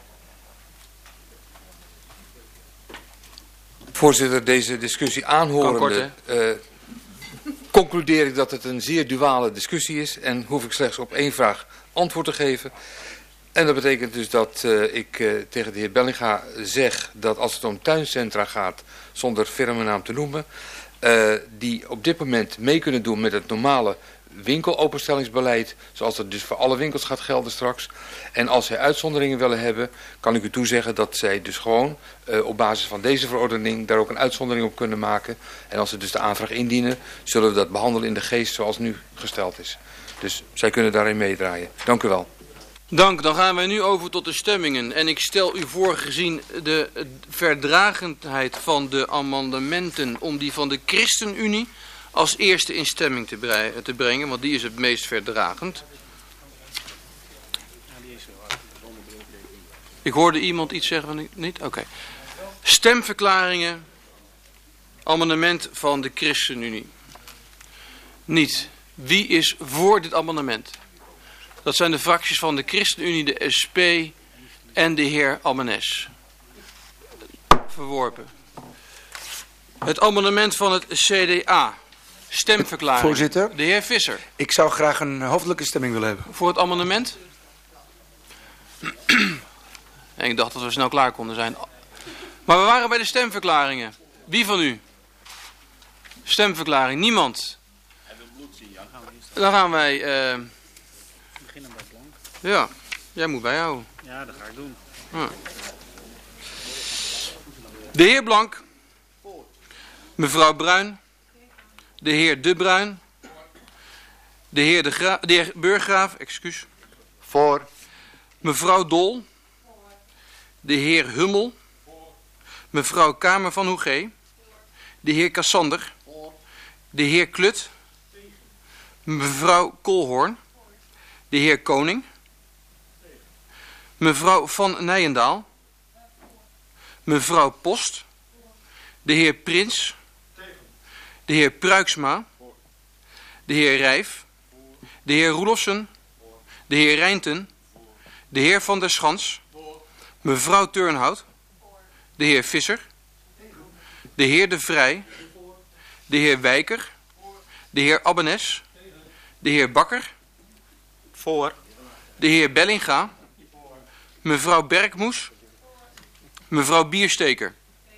Voorzitter, deze discussie aanhorende, uh, concludeer ik dat het een zeer duale discussie is en hoef ik slechts op één vraag antwoord te geven. En dat betekent dus dat uh, ik uh, tegen de heer Bellinga zeg dat als het om tuincentra gaat, zonder firmennaam te noemen, uh, die op dit moment mee kunnen doen met het normale winkelopenstellingsbeleid, zoals dat dus voor alle winkels gaat gelden straks. En als zij uitzonderingen willen hebben, kan ik u toezeggen dat zij dus gewoon uh, op basis van deze verordening daar ook een uitzondering op kunnen maken. En als ze dus de aanvraag indienen, zullen we dat behandelen in de geest zoals nu gesteld is. Dus zij kunnen daarin meedraaien. Dank u wel. Dank, dan gaan wij nu over tot de stemmingen. En ik stel u voor, gezien de verdragendheid van de amendementen, om die van de ChristenUnie als eerste in stemming te, te brengen, want die is het meest verdragend. Ik hoorde iemand iets zeggen van niet? Oké. Okay. Stemverklaringen, amendement van de ChristenUnie. Niet. Wie is voor dit amendement? Dat zijn de fracties van de ChristenUnie, de S P en de heer Almenes. Verworpen. Het amendement van het C D A. Stemverklaring. Voorzitter. De heer Visser. Ik zou graag een hoofdelijke stemming willen hebben. Voor het amendement? En ik dacht dat we snel klaar konden zijn. Maar we waren bij de stemverklaringen. Wie van u? Stemverklaring. Niemand. Dan gaan wij... Uh... beginnen bij Blank. Ja, jij moet bijhouden. Ja, dat ga ik doen. Ja. De heer Blank. Mevrouw Bruin. De heer De Bruin. De heer, de Gra de heer Burggraaf, excuus. Voor. Mevrouw Dol. De heer Hummel. Mevrouw Kamer van Hoegee. De heer Cassander. De heer Klut. Mevrouw Kolhoorn. De heer Koning. Mevrouw Van Nijendaal. Mevrouw Post. De heer Prins. De heer Pruiksma. De heer Rijf. De heer Roelofsen. De heer Rijnten. De heer Van der Schans. Mevrouw Turnhout. De heer Visser. De heer De Vrij. De heer Wijker. De heer Abbenes. De heer Bakker. Voor. De heer Bellinga. Mevrouw Berkmoes. Mevrouw Biersteker.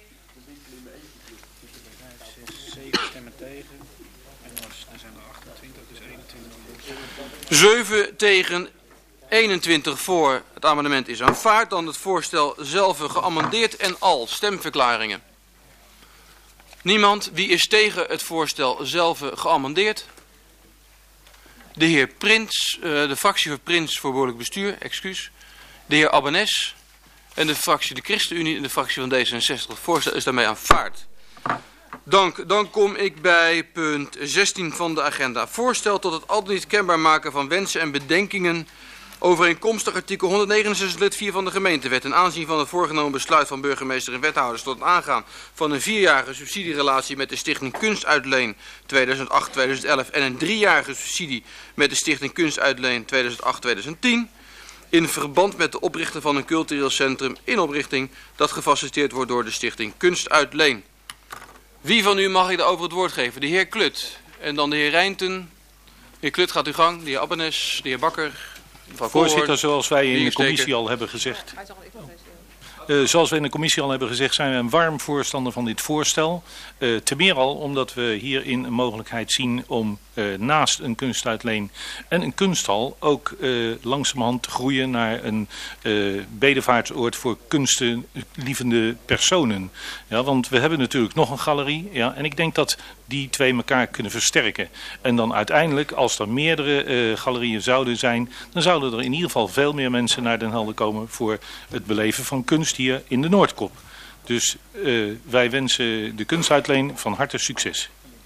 zeven stemmen tegen. En er zijn er achtentwintig, dus eenentwintig. zeven tegen eenentwintig voor. Het amendement is aanvaard. Dan het voorstel zelf geamendeerd en al. Stemverklaringen. Niemand. Wie is tegen het voorstel zelf geamendeerd? De heer Prins, uh, de fractie voor Prins voor behoorlijk bestuur, excuus. De heer Abbenes en de fractie de ChristenUnie en de fractie van D zesenzestig. Het voorstel is daarmee aanvaard. Dank. Dan kom ik bij punt zestien van de agenda. Voorstel tot het al dan niet kenbaar maken van wensen en bedenkingen overeenkomstig artikel honderdnegenenzestig lid vier van de gemeentewet. Ten aanzien van het voorgenomen besluit van burgemeester en wethouders tot het aangaan van een vierjarige subsidierelatie met de Stichting Kunstuitleen tweeduizend acht tweeduizend elf en een driejarige subsidie met de Stichting Kunstuitleen tweeduizend acht tweeduizend tien. in verband met de oprichting van een cultureel centrum in oprichting dat gefaciliteerd wordt door de stichting Kunst uit Leen. Wie van u mag ik daarover het woord geven? De heer Klut en dan de heer Reinten. De heer Klut gaat uw gang, de heer Abbenes, de heer Bakker. Voorzitter, zoals wij in de commissie al hebben gezegd... Uh, zoals we in de commissie al hebben gezegd, zijn we een warm voorstander van dit voorstel. Uh, te meer al omdat we hierin een mogelijkheid zien om uh, naast een kunstuitleen en een kunsthal ook uh, langzamerhand te groeien naar een uh, bedevaartsoord voor kunstenlievende personen. Ja, want we hebben natuurlijk nog een galerie, ja, en ik denk dat die twee elkaar kunnen versterken. En dan uiteindelijk, als er meerdere uh, galerieën zouden zijn, dan zouden er in ieder geval veel meer mensen naar Den Helder komen voor het beleven van kunst hier in de Noordkop. Dus uh, wij wensen de kunstuitleen van harte succes.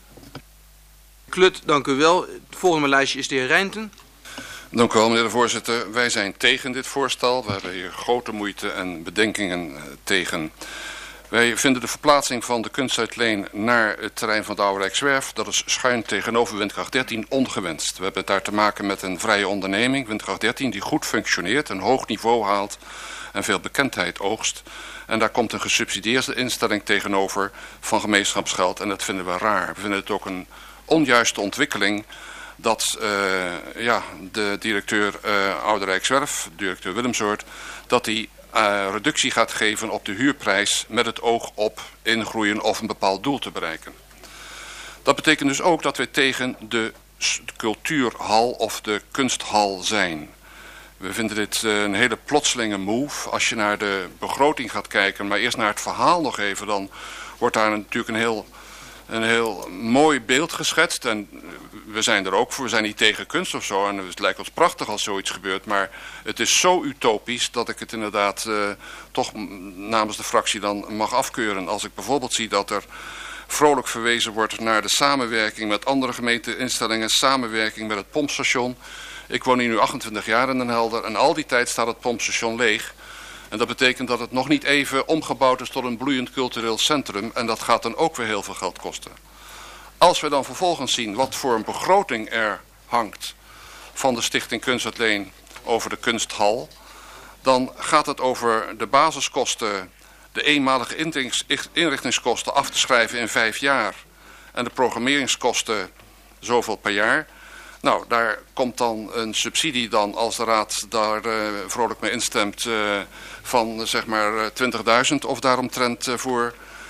Klut, dank u wel. Het volgende lijstje is de heer Reinten. Dank u wel, meneer de voorzitter. Wij zijn tegen dit voorstel. We hebben hier grote moeite en bedenkingen uh, tegen. Wij vinden de verplaatsing van de kunstuitleen naar het terrein van de Oude Rijkswerf, dat is schuin tegenover Windkracht dertien, ongewenst. We hebben het daar te maken met een vrije onderneming, Windkracht dertien, die goed functioneert, een hoog niveau haalt en veel bekendheid oogst. En daar komt een gesubsidieerde instelling tegenover van gemeenschapsgeld en dat vinden we raar. We vinden het ook een onjuiste ontwikkeling dat uh, ja, de directeur uh, Oude Rijkswerf, directeur Willemsoort, dat die Uh, reductie gaat geven op de huurprijs met het oog op ingroeien of een bepaald doel te bereiken. Dat betekent dus ook dat wij tegen de cultuurhal of de kunsthal zijn. We vinden dit uh, een hele plotselinge move. Als je naar de begroting gaat kijken, maar eerst naar het verhaal nog even, dan wordt daar natuurlijk een heel, een heel mooi beeld geschetst. En we zijn er ook voor, we zijn niet tegen kunst of zo. En het lijkt ons prachtig als zoiets gebeurt. Maar het is zo utopisch dat ik het inderdaad uh, toch namens de fractie dan mag afkeuren. Als ik bijvoorbeeld zie dat er vrolijk verwezen wordt naar de samenwerking met andere gemeenteinstellingen. Samenwerking met het pompstation. Ik woon hier nu achtentwintig jaar in Den Helder. En al die tijd staat het pompstation leeg. En dat betekent dat het nog niet even omgebouwd is tot een bloeiend cultureel centrum. En dat gaat dan ook weer heel veel geld kosten. Als we dan vervolgens zien wat voor een begroting er hangt van de Stichting Kunstuitleen over de kunsthal, dan gaat het over de basiskosten, de eenmalige inrichtingskosten af te schrijven in vijf jaar en de programmeringskosten zoveel per jaar. Nou, daar komt dan een subsidie dan, als de raad daar uh, vrolijk mee instemt, uh, van zeg maar twintigduizend of daaromtrent uh, voor.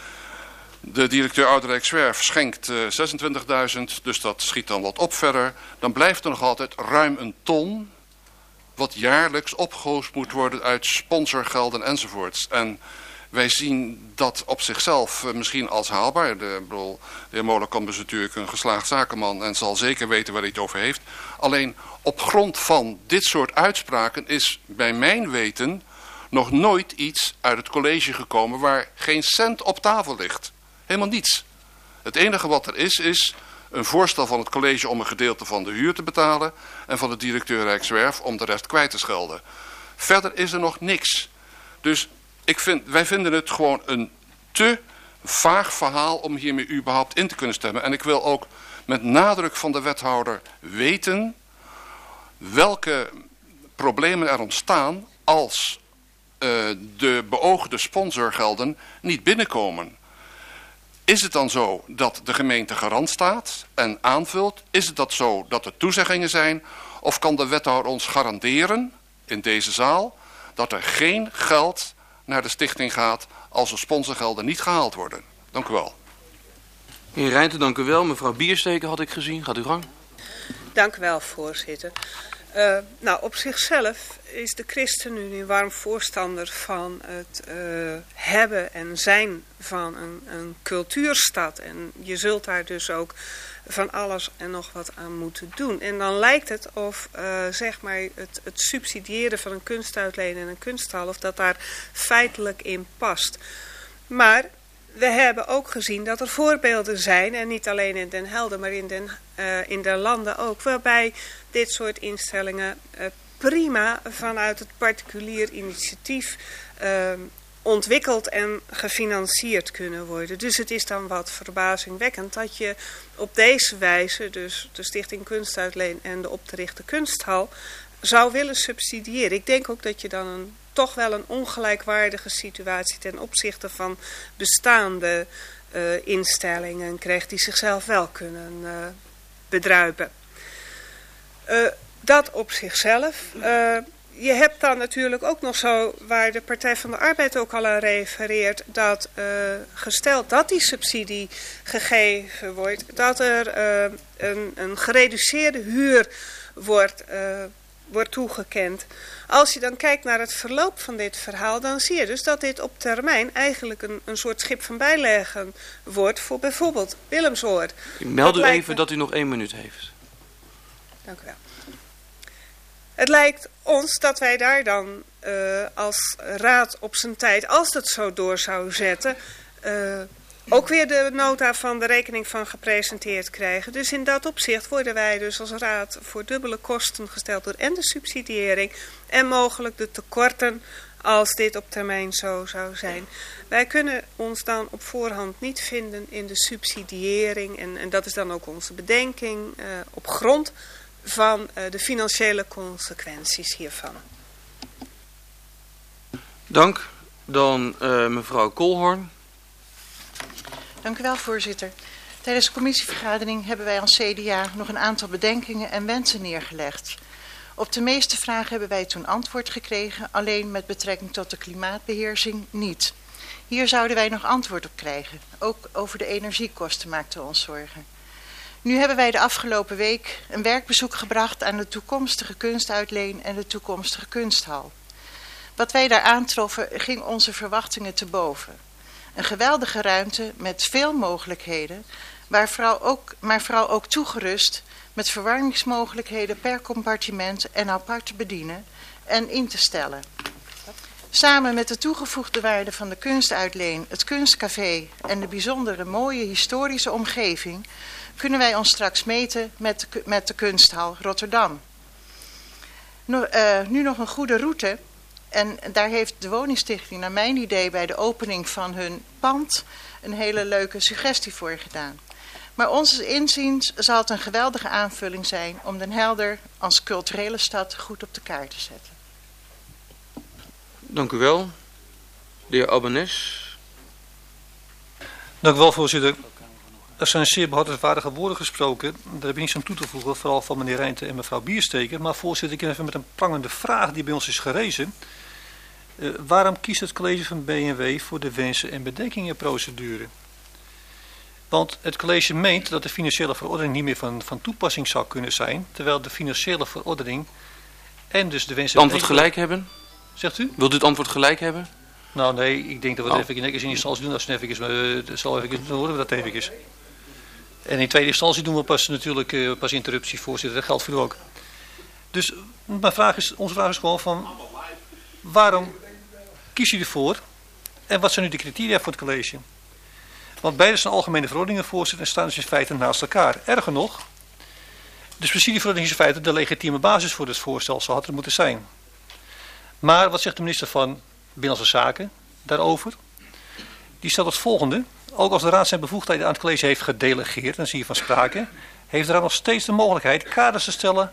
De directeur Oude Rijkswerf schenkt uh, zesentwintigduizend, dus dat schiet dan wat op verder. Dan blijft er nog altijd ruim een ton, wat jaarlijks opgehoogd moet worden uit sponsorgelden enzovoorts. En wij zien dat op zichzelf uh, misschien als haalbaar. De, bedoel, de heer Molenkamp is natuurlijk een geslaagd zakenman en zal zeker weten waar hij het over heeft. Alleen op grond van dit soort uitspraken is bij mijn weten nog nooit iets uit het college gekomen waar geen cent op tafel ligt. Helemaal niets. Het enige wat er is, is een voorstel van het college om een gedeelte van de huur te betalen en van de directeur Rijkswerf om de rest kwijt te schelden. Verder is er nog niks. Dus ik vind, wij vinden het gewoon een te vaag verhaal om hiermee überhaupt in te kunnen stemmen. En ik wil ook met nadruk van de wethouder weten welke problemen er ontstaan als uh, de beoogde sponsorgelden niet binnenkomen. Is het dan zo dat de gemeente garant staat en aanvult? Is het dat zo dat er toezeggingen zijn? Of kan de wethouder ons garanderen in deze zaal dat er geen geld naar de stichting gaat als de sponsorgelden niet gehaald worden? Dank u wel. Heer Reinten, dank u wel. Mevrouw Biersteken had ik gezien. Gaat u gang. Dank u wel, voorzitter. Uh, nou, op zichzelf is de ChristenUnie warm voorstander van het uh, hebben en zijn van een, een cultuurstad. En je zult daar dus ook van alles en nog wat aan moeten doen. En dan lijkt het of uh, zeg maar het, het subsidiëren van een kunstuitleen en een kunsthal, of dat daar feitelijk in past. Maar we hebben ook gezien dat er voorbeelden zijn, en niet alleen in Den Helder, maar in Den, uh, in de landen ook, waarbij dit soort instellingen uh, prima vanuit het particulier initiatief uh, ontwikkeld en gefinancierd kunnen worden. Dus het is dan wat verbazingwekkend dat je op deze wijze, dus de Stichting Kunstuitleen en de op te richten kunsthal, zou willen subsidiëren. Ik denk ook dat je dan een, toch wel een ongelijkwaardige situatie ten opzichte van bestaande uh, instellingen krijgt die zichzelf wel kunnen uh, bedruipen. Uh, dat op zichzelf. Uh, je hebt dan natuurlijk ook nog zo, waar de Partij van de Arbeid ook al aan refereert, dat uh, gesteld dat die subsidie gegeven wordt, dat er uh, een, een gereduceerde huur wordt, uh, wordt toegekend. Als je dan kijkt naar het verloop van dit verhaal, dan zie je dus dat dit op termijn eigenlijk een, een soort schip van bijleggen wordt voor bijvoorbeeld Willemsoord. Ik meld u dat even me... dat u nog één minuut heeft. Dank u wel. Het lijkt ons dat wij daar dan uh, als raad op zijn tijd, als dat zo door zou zetten, uh, ook weer de nota van de rekening van gepresenteerd krijgen. Dus in dat opzicht worden wij dus als raad voor dubbele kosten gesteld door en de subsidiëring en mogelijk de tekorten als dit op termijn zo zou zijn. Wij kunnen ons dan op voorhand niet vinden in de subsidiëring en, en dat is dan ook onze bedenking uh, op grond van uh, de financiële consequenties hiervan. Dank. Dan uh, mevrouw Kolhoorn. Dank u wel, voorzitter. Tijdens de commissievergadering hebben wij als C D A nog een aantal bedenkingen en wensen neergelegd. Op de meeste vragen hebben wij toen antwoord gekregen, alleen met betrekking tot de klimaatbeheersing niet. Hier zouden wij nog antwoord op krijgen. Ook over de energiekosten maakten we ons zorgen. Nu hebben wij de afgelopen week een werkbezoek gebracht aan de toekomstige kunstuitleen en de toekomstige kunsthal. Wat wij daar aantroffen ging onze verwachtingen te boven. Een geweldige ruimte met veel mogelijkheden, waar vooral ook, maar vooral ook toegerust met verwarmingsmogelijkheden per compartiment en apart te bedienen en in te stellen. Samen met de toegevoegde waarde van de kunstuitleen, het kunstcafé en de bijzondere mooie historische omgeving kunnen wij ons straks meten met de, met de kunsthal Rotterdam. No, uh, nu nog een goede route. En daar heeft de woningstichting naar mijn idee bij de opening van hun pand een hele leuke suggestie voor gedaan. Maar ons inziens zal het een geweldige aanvulling zijn om Den Helder als culturele stad goed op de kaart te zetten. Dank u wel. De heer Abbenes. Dank u wel, voorzitter. Er zijn zeer behartenswaardige woorden gesproken. Daar heb ik niets aan toe te voegen, vooral van meneer Rijnte en mevrouw Biersteker. Maar voorzitter, ik heb even met een prangende vraag die bij ons is gerezen. Uh, waarom kiest het college van B N W voor de wensen- en bedenkingenprocedure? Want het college meent dat de financiële verordening niet meer van, van toepassing zou kunnen zijn, terwijl de financiële verordening en dus de wensen... Het antwoord gelijk hebben? Zegt u? Wilt u het antwoord gelijk hebben? Nou nee, ik denk dat we het oh. even in eerste instantie doen. Als het even is, maar uh, zal even, dan horen we dat even is. En in tweede instantie doen we pas natuurlijk uh, pas interruptie, voorzitter. Dat geldt voor u ook. Dus mijn vraag is, onze vraag is gewoon van, waarom kies je ervoor? En wat zijn nu de criteria voor het college? Want beide zijn algemene verordeningen, voorzitter, en staan dus in feite naast elkaar. Erger nog, de subsidieverordening is in feite de legitieme basis voor het voorstel, zo had het moeten zijn. Maar wat zegt de minister van Binnenlandse Zaken daarover? Die stelt het volgende. Ook als de raad zijn bevoegdheden aan het college heeft gedelegeerd, dan zie je van sprake, heeft de raad nog steeds de mogelijkheid kaders te stellen.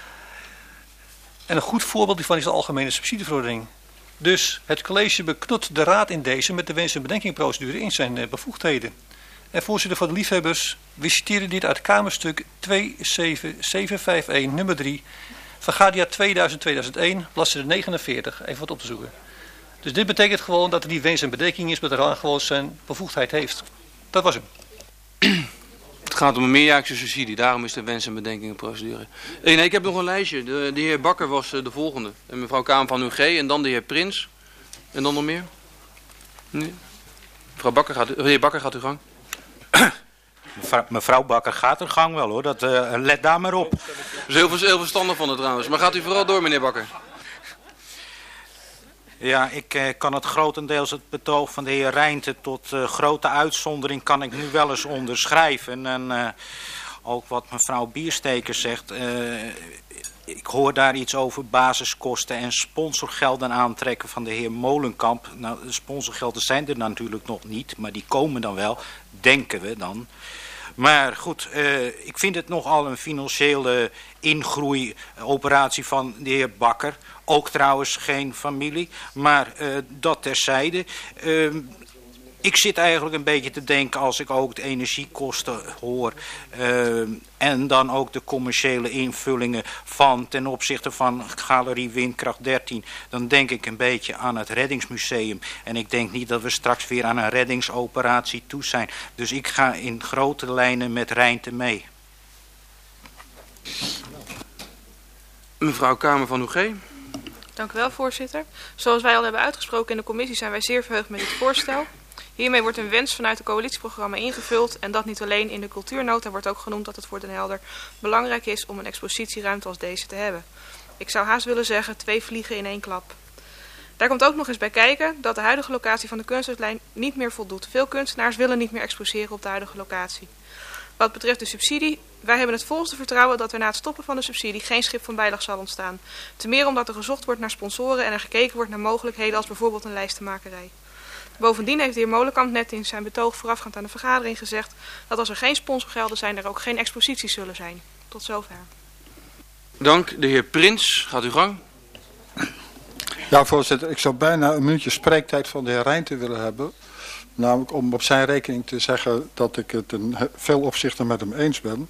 En een goed voorbeeld hiervan is de algemene subsidieverordening. Dus het college beknot de raad in deze met de wens- en bedenkingsprocedure in zijn bevoegdheden. En voorzitter, voor de liefhebbers, we citeren dit uit Kamerstuk twee zeven zeven vijf een, nummer drie, Vergadia tweeduizend tweeduizend één, bladzijde negenenveertig, even wat op te zoeken. Dus dit betekent gewoon dat er die wens- en bedenking is, maar de raad gewoon zijn bevoegdheid heeft. Dat was hem. Het gaat om een meerjaarlijkse subsidie, daarom is de wens- en bedenkingenprocedure. Nee, nee, ik heb nog een lijstje. De, de heer Bakker was de volgende. En mevrouw Kaam van U G en dan de heer Prins. En dan nog meer? Nee. Mevrouw Bakker gaat, de heer Bakker gaat uw gang. Mevrouw, mevrouw Bakker gaat haar gang wel hoor, dat, uh, let daar maar op. Dat is heel, heel verstandig van het trouwens. Maar gaat u vooral door, meneer Bakker. Ja, ik eh, kan het grotendeels het betoog van de heer Rijnte tot uh, grote uitzondering kan ik nu wel eens onderschrijven. En uh, ook wat mevrouw Biersteker zegt, uh, ik hoor daar iets over basiskosten en sponsorgelden aantrekken van de heer Molenkamp. Nou, de sponsorgelden zijn er natuurlijk nog niet, maar die komen dan wel, denken we dan. Maar goed, uh, ik vind het nogal een financiële ingroeioperatie van de heer Bakker. Ook trouwens geen familie, maar uh, dat terzijde. Uh, ik zit eigenlijk een beetje te denken als ik ook de energiekosten hoor. Uh, en dan ook de commerciële invullingen van ten opzichte van Galerie Windkracht dertien. Dan denk ik een beetje aan het reddingsmuseum. En ik denk niet dat we straks weer aan een reddingsoperatie toe zijn. Dus ik ga in grote lijnen met Rijnte mee. Mevrouw Kamer van Oegé. Dank u wel, voorzitter. Zoals wij al hebben uitgesproken in de commissie zijn wij zeer verheugd met dit voorstel. Hiermee wordt een wens vanuit het coalitieprogramma ingevuld en dat niet alleen in de cultuurnota wordt ook genoemd dat het voor Den Helder belangrijk is om een expositieruimte als deze te hebben. Ik zou haast willen zeggen twee vliegen in één klap. Daar komt ook nog eens bij kijken dat de huidige locatie van de kunstuitlijn niet meer voldoet. Veel kunstenaars willen niet meer exposeren op de huidige locatie. Wat betreft de subsidie, wij hebben het volste vertrouwen dat er na het stoppen van de subsidie geen schip van bijlag zal ontstaan. Ten meer omdat er gezocht wordt naar sponsoren en er gekeken wordt naar mogelijkheden als bijvoorbeeld een lijstenmakerij. Bovendien heeft de heer Molenkamp net in zijn betoog voorafgaand aan de vergadering gezegd dat als er geen sponsorgelden zijn, er ook geen exposities zullen zijn. Tot zover. Dank. De heer Prins, gaat uw gang. Ja, voorzitter, ik zou bijna een minuutje spreektijd van de heer Rijnte willen hebben. Namelijk om op zijn rekening te zeggen dat ik het in veel opzichten met hem eens ben.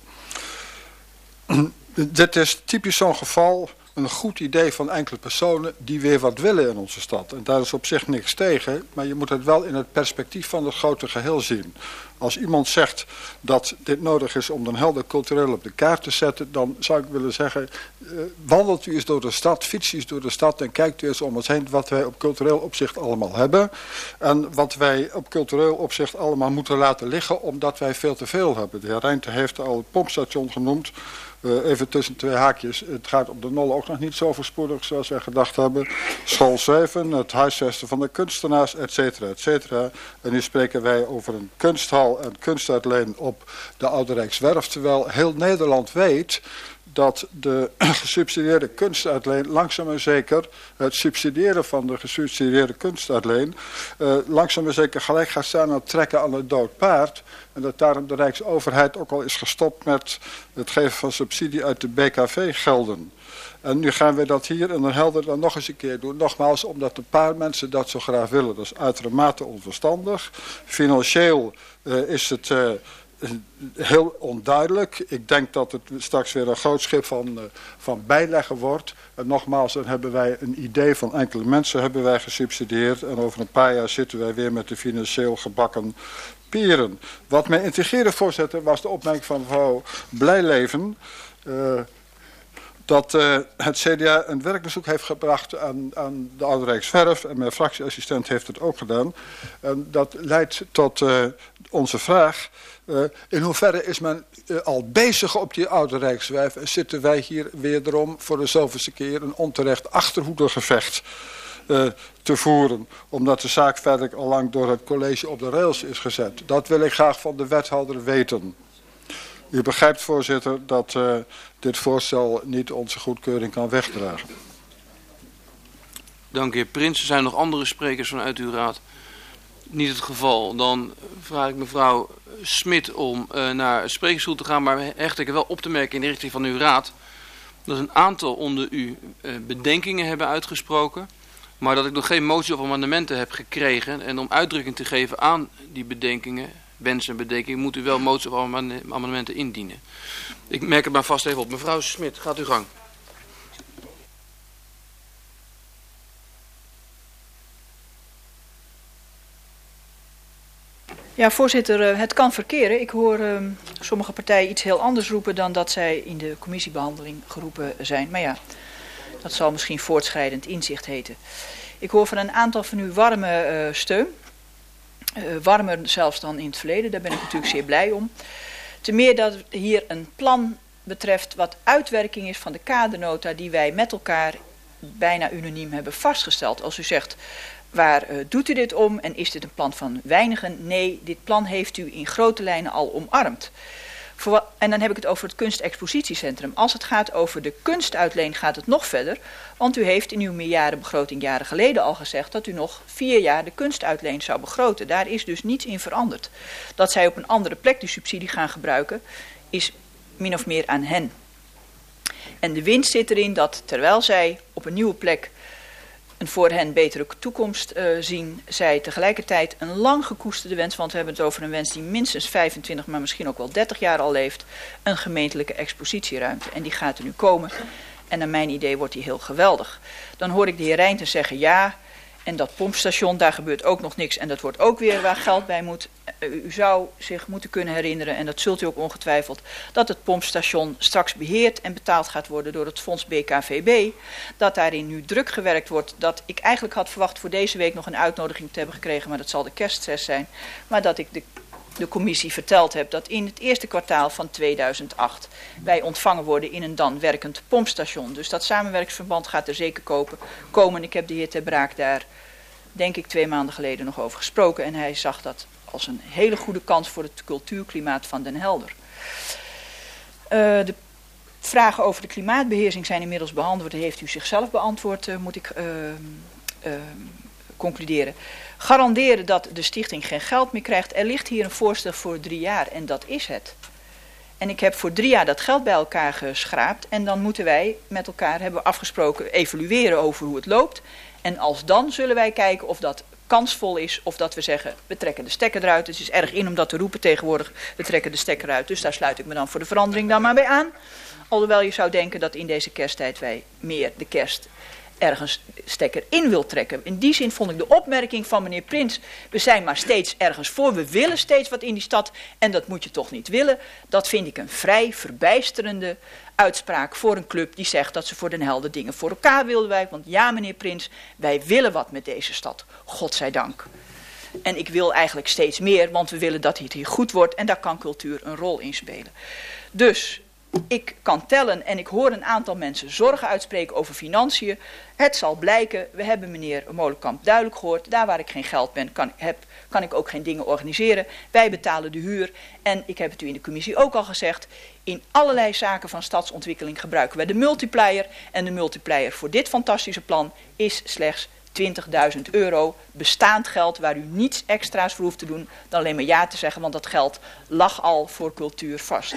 Dit is typisch zo'n geval, een goed idee van enkele personen die weer wat willen in onze stad. En daar is op zich niks tegen, maar je moet het wel in het perspectief van het grote geheel zien. Als iemand zegt dat dit nodig is om Den Helder cultureel op de kaart te zetten, dan zou ik willen zeggen, uh, wandelt u eens door de stad, fiets u eens door de stad en kijkt u eens om ons heen wat wij op cultureel opzicht allemaal hebben. En wat wij op cultureel opzicht allemaal moeten laten liggen, omdat wij veel te veel hebben. De heer Rijnte heeft al het pompstation genoemd. Uh, even tussen twee haakjes. Het gaat op de Nol ook nog niet zo voorspoedig zoals wij gedacht hebben. School zeven, het huisvesten van de kunstenaars, et cetera, et cetera. En nu spreken wij over een kunsthal en kunstuitleen op de Oude Rijkswerf. Terwijl heel Nederland weet dat de gesubsidieerde kunstuitleen langzaam en zeker, het subsidiëren van de gesubsidieerde kunstuitleen, uh, langzaam en zeker gelijk gaat staan aan het trekken aan het dood paard. En dat daarom de Rijksoverheid ook al is gestopt met het geven van subsidie uit de B K V-gelden. En nu gaan we dat hier in Den Helder dan nog eens een keer doen. Nogmaals, omdat een paar mensen dat zo graag willen. Dat is uitermate onverstandig. Financieel uh, is het uh, heel onduidelijk. Ik denk dat het straks weer een groot schip van, uh, van bijleggen wordt. En nogmaals, dan hebben wij een idee van enkele mensen hebben wij gesubsidieerd. En over een paar jaar zitten wij weer met de financieel gebakken pieren. Wat mij intrigeerde, voorzitter, was de opmerking van mevrouw Blijleven. Uh, dat uh, het C D A een werkbezoek heeft gebracht aan, aan de Oude Rijksverf. En mijn fractieassistent heeft het ook gedaan. En dat leidt tot uh, onze vraag. Uh, in hoeverre is men uh, al bezig op die Oude Rijkswerf? En zitten wij hier wederom voor de zoveelste keer een onterecht achterhoedegevecht Uh, te voeren, omdat de zaak verder al lang door het college op de rails is gezet. Dat wil ik graag van de wethouder weten. U begrijpt, voorzitter, dat uh, dit voorstel niet onze goedkeuring kan wegdragen. Dank, heer Prins. Er zijn nog andere sprekers vanuit uw raad. Niet het geval. Dan vraag ik mevrouw Smit om uh, naar het sprekersstoel te gaan, maar hecht ik er wel op te merken in de richting van uw raad dat een aantal onder u uh, bedenkingen hebben uitgesproken, maar dat ik nog geen motie of amendementen heb gekregen. En om uitdrukking te geven aan die bedenkingen, wensen en bedenkingen, moet u wel motie of amendementen indienen. Ik merk het maar vast even op. Mevrouw Smit, gaat uw gang. Ja, voorzitter, het kan verkeren. Ik hoor uh, sommige partijen iets heel anders roepen dan dat zij in de commissiebehandeling geroepen zijn. Maar ja, dat zal misschien voortschrijdend inzicht heten. Ik hoor van een aantal van u warme uh, steun. Uh, warmer zelfs dan in het verleden. Daar ben ik natuurlijk zeer blij om. Ten meer dat hier een plan betreft wat uitwerking is van de kadernota die wij met elkaar bijna unaniem hebben vastgesteld. Als u zegt, waar uh, doet u dit om en is dit een plan van weinigen? Nee, dit plan heeft u in grote lijnen al omarmd. Voor, en dan heb ik het over het kunstexpositiecentrum. Als het gaat over de kunstuitleen gaat het nog verder. Want u heeft in uw meerjarenbegroting jaren geleden al gezegd dat u nog vier jaar de kunstuitleen zou begroten. Daar is dus niets in veranderd. Dat zij op een andere plek die subsidie gaan gebruiken is min of meer aan hen. En de winst zit erin dat terwijl zij op een nieuwe plek een voor hen betere toekomst uh, zien, zij tegelijkertijd een lang gekoesterde wens, want we hebben het over een wens die minstens vijfentwintig, maar misschien ook wel dertig jaar al leeft, een gemeentelijke expositieruimte. En die gaat er nu komen. En naar mijn idee wordt die heel geweldig. Dan hoor ik de heer Reijnten zeggen ja, en dat pompstation, daar gebeurt ook nog niks. En dat wordt ook weer waar geld bij moet. U zou zich moeten kunnen herinneren, en dat zult u ook ongetwijfeld, dat het pompstation straks beheerd en betaald gaat worden door het fonds B K V B. Dat daarin nu druk gewerkt wordt. Dat ik eigenlijk had verwacht voor deze week nog een uitnodiging te hebben gekregen, maar dat zal de kerststress zijn. Maar dat ik de, de commissie verteld heb dat in het eerste kwartaal van tweeduizend acht wij ontvangen worden in een dan werkend pompstation. Dus dat samenwerkingsverband gaat er zeker kopen, komen. Ik heb de heer Ter Braak daar, denk ik, twee maanden geleden nog over gesproken. En hij zag dat als een hele goede kans voor het cultuurklimaat van Den Helder. Uh, de vragen over de klimaatbeheersing zijn inmiddels beantwoord. Heeft u zichzelf beantwoord, uh, moet ik uh, uh, concluderen. Garanderen dat de stichting geen geld meer krijgt. Er ligt hier een voorstel voor drie jaar en dat is het. En ik heb voor drie jaar dat geld bij elkaar geschraapt. En dan moeten wij met elkaar, hebben afgesproken, evalueren over hoe het loopt. En als dan zullen wij kijken of dat kansvol is, of dat we zeggen, we trekken de stekker eruit. Het is erg in om dat te roepen tegenwoordig, we trekken de stekker eruit. Dus daar sluit ik me dan voor de verandering dan maar bij aan. Alhoewel je zou denken dat in deze kersttijd wij meer de kerst ergens stekker in wil trekken. In die zin vond ik de opmerking van meneer Prins, we zijn maar steeds ergens voor, we willen steeds wat in die stad en dat moet je toch niet willen. Dat vind ik een vrij verbijsterende uitspraak voor een club die zegt dat ze voor Den Helder dingen voor elkaar wilden wij. Want ja, meneer Prins, wij willen wat met deze stad. Godzijdank. En ik wil eigenlijk steeds meer, want we willen dat het hier goed wordt en daar kan cultuur een rol in spelen. Dus ik kan tellen en ik hoor een aantal mensen zorgen uitspreken over financiën. Het zal blijken, we hebben meneer Molenkamp duidelijk gehoord, daar waar ik geen geld ben, kan, heb, kan ik ook geen dingen organiseren. Wij betalen de huur en ik heb het u in de commissie ook al gezegd, in allerlei zaken van stadsontwikkeling gebruiken wij de multiplier. En de multiplier voor dit fantastische plan is slechts twintigduizend euro bestaand geld waar u niets extra's voor hoeft te doen dan alleen maar ja te zeggen, want dat geld lag al voor cultuur vast.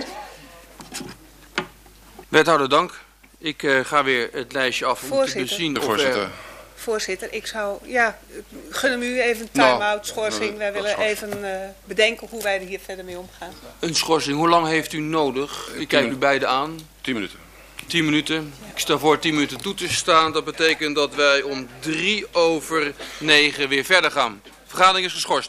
Wethouder, dank. Ik uh, ga weer het lijstje af om te bezien of er... Voorzitter, ik zou, ja, gunnen u even een time-out, schorsing. Nou, wij willen schors. even uh, bedenken hoe wij er hier verder mee omgaan. Een schorsing, hoe lang heeft u nodig? Ik kijk u beiden aan. Tien minuten. Tien minuten. Ik stel voor tien minuten toe te staan. Dat betekent dat wij om drie over negen weer verder gaan. De vergadering is geschorst.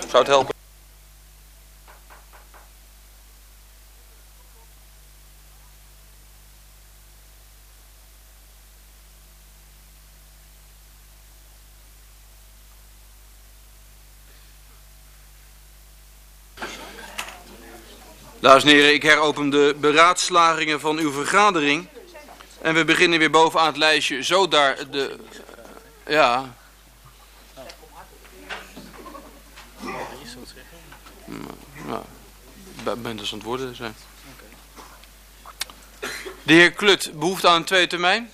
Zou het helpen? Dames en heren, ik heropen de beraadslagingen van uw vergadering. En we beginnen weer bovenaan het lijstje. Zo daar de... Ja. Nou, bent dus aan het worden zijn. De heer Klut, behoefte aan een tweede termijn?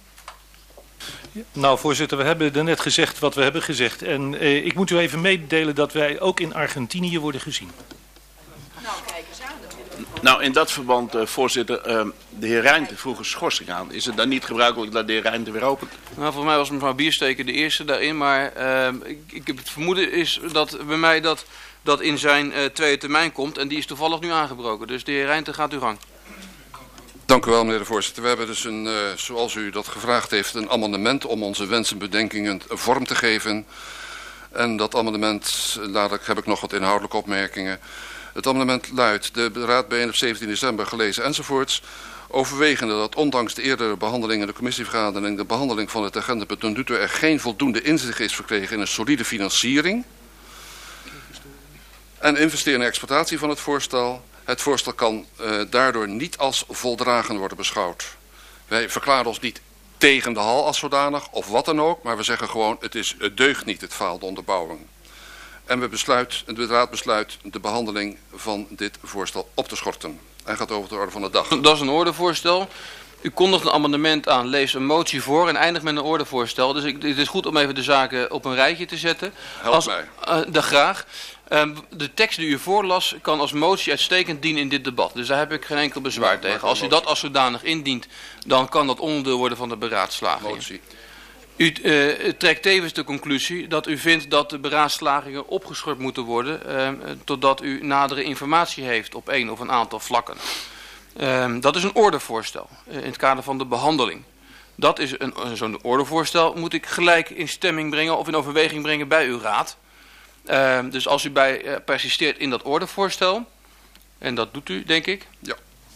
Nou, voorzitter, we hebben er net gezegd wat we hebben gezegd. En eh, ik moet u even meedelen dat wij ook in Argentinië worden gezien. Nou, kijk eens aan. Nou, in dat verband, uh, voorzitter, uh, de heer Ruijnte vroeg een schorsing aan. Is het dan niet gebruikelijk dat de heer Ruijnte weer opent? Nou, volgens mij was mevrouw Biersteken de eerste daarin, maar uh, ik, ik heb het vermoeden is dat bij mij dat, dat in zijn uh, tweede termijn komt en die is toevallig nu aangebroken. Dus de heer Ruijnte gaat uw gang. Dank u wel, meneer de voorzitter. We hebben dus, een, uh, zoals u dat gevraagd heeft, een amendement om onze wensen en bedenkingen vorm te geven. En dat amendement, dadelijk heb ik nog wat inhoudelijke opmerkingen. Het amendement luidt, de raad bijeen op zeventien december gelezen enzovoorts. Overwegende dat ondanks de eerdere behandeling in de commissievergadering de behandeling van het agendapunt tot nu toe er geen voldoende inzicht is verkregen in een solide financiering. En investering en exploitatie van het voorstel. Het voorstel kan uh, daardoor niet als voldragen worden beschouwd. Wij verklaren ons niet tegen de hal als zodanig of wat dan ook, maar we zeggen gewoon het, is, het deugt niet, het faalt de onderbouwing. En we besluit, de raad besluit de behandeling van dit voorstel op te schorten. Hij gaat over de orde van de dag. Dat is een ordevoorstel. U kondigt een amendement aan, leest een motie voor en eindigt met een ordevoorstel. Dus ik, het is goed om even de zaken op een rijtje te zetten. Help als, mij. Uh, dat graag. Uh, de tekst die u voorlas kan als motie uitstekend dienen in dit debat. Dus daar heb ik geen enkel bezwaar ja, tegen. Als u dat als zodanig indient, dan kan dat onderdeel worden van de beraadslaging. Motie. U uh, trekt tevens de conclusie dat u vindt dat de beraadslagingen opgeschort moeten worden, uh, totdat u nadere informatie heeft op één of een aantal vlakken. Uh, dat is een ordevoorstel uh, in het kader van de behandeling. Dat is een, uh, zo'n ordevoorstel moet ik gelijk in stemming brengen of in overweging brengen bij uw raad. Uh, dus als u bij uh, persisteert in dat ordevoorstel, en dat doet u denk ik, ja.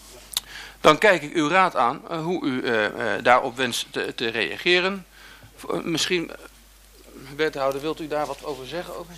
Dan kijk ik uw raad aan uh, hoe u uh, uh, daarop wenst te, te reageren. Uh, misschien, uh, wethouder, wilt u daar wat over zeggen? Over?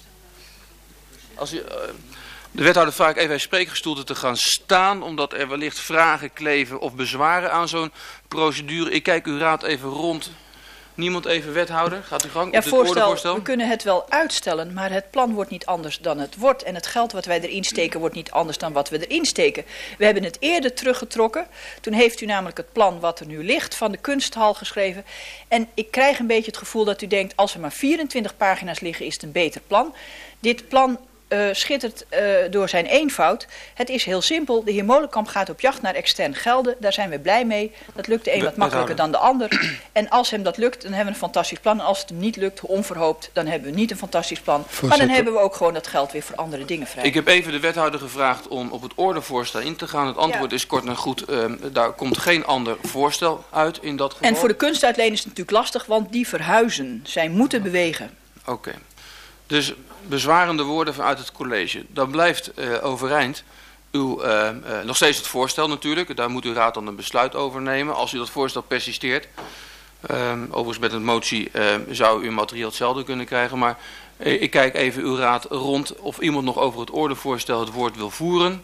Als u, uh, de wethouder vraag ik even bij spreekgestoelte te gaan staan, omdat er wellicht vragen kleven of bezwaren aan zo'n procedure. Ik kijk uw raad even rond. Niemand even wethouder? Gaat u gang ja, op dit voorstel, ordevoorstel? We kunnen het wel uitstellen, maar het plan wordt niet anders dan het wordt. En het geld wat wij erin steken wordt niet anders dan wat we erin steken. We hebben het eerder teruggetrokken. Toen heeft u namelijk het plan wat er nu ligt van de kunsthal geschreven. En ik krijg een beetje het gevoel dat u denkt, als er maar vierentwintig pagina's liggen is het een beter plan. Dit plan Uh, schittert uh, door zijn eenvoud. Het is heel simpel. De heer Molenkamp gaat op jacht naar extern gelden. Daar zijn we blij mee. Dat lukt de een wat makkelijker dan de ander. En als hem dat lukt, dan hebben we een fantastisch plan. En als het hem niet lukt, onverhoopt, dan hebben we niet een fantastisch plan. Voorzitter. Maar dan hebben we ook gewoon dat geld weer voor andere dingen vrij. Ik heb even de wethouder gevraagd om op het ordevoorstel in te gaan. Het antwoord ja. is kort en goed. Uh, daar komt geen ander voorstel uit in dat geval. En voor de kunstuitleen is het natuurlijk lastig, want die verhuizen. Zij moeten bewegen. Oké. Okay. Dus bezwarende woorden vanuit het college. Dan blijft uh, overeind uw, uh, uh, nog steeds het voorstel natuurlijk. Daar moet uw raad dan een besluit over nemen. Als u dat voorstel persisteert. Uh, overigens met een motie uh, zou u materieel hetzelfde kunnen krijgen. Maar uh, ik kijk even uw raad rond of iemand nog over het ordevoorstel het woord wil voeren.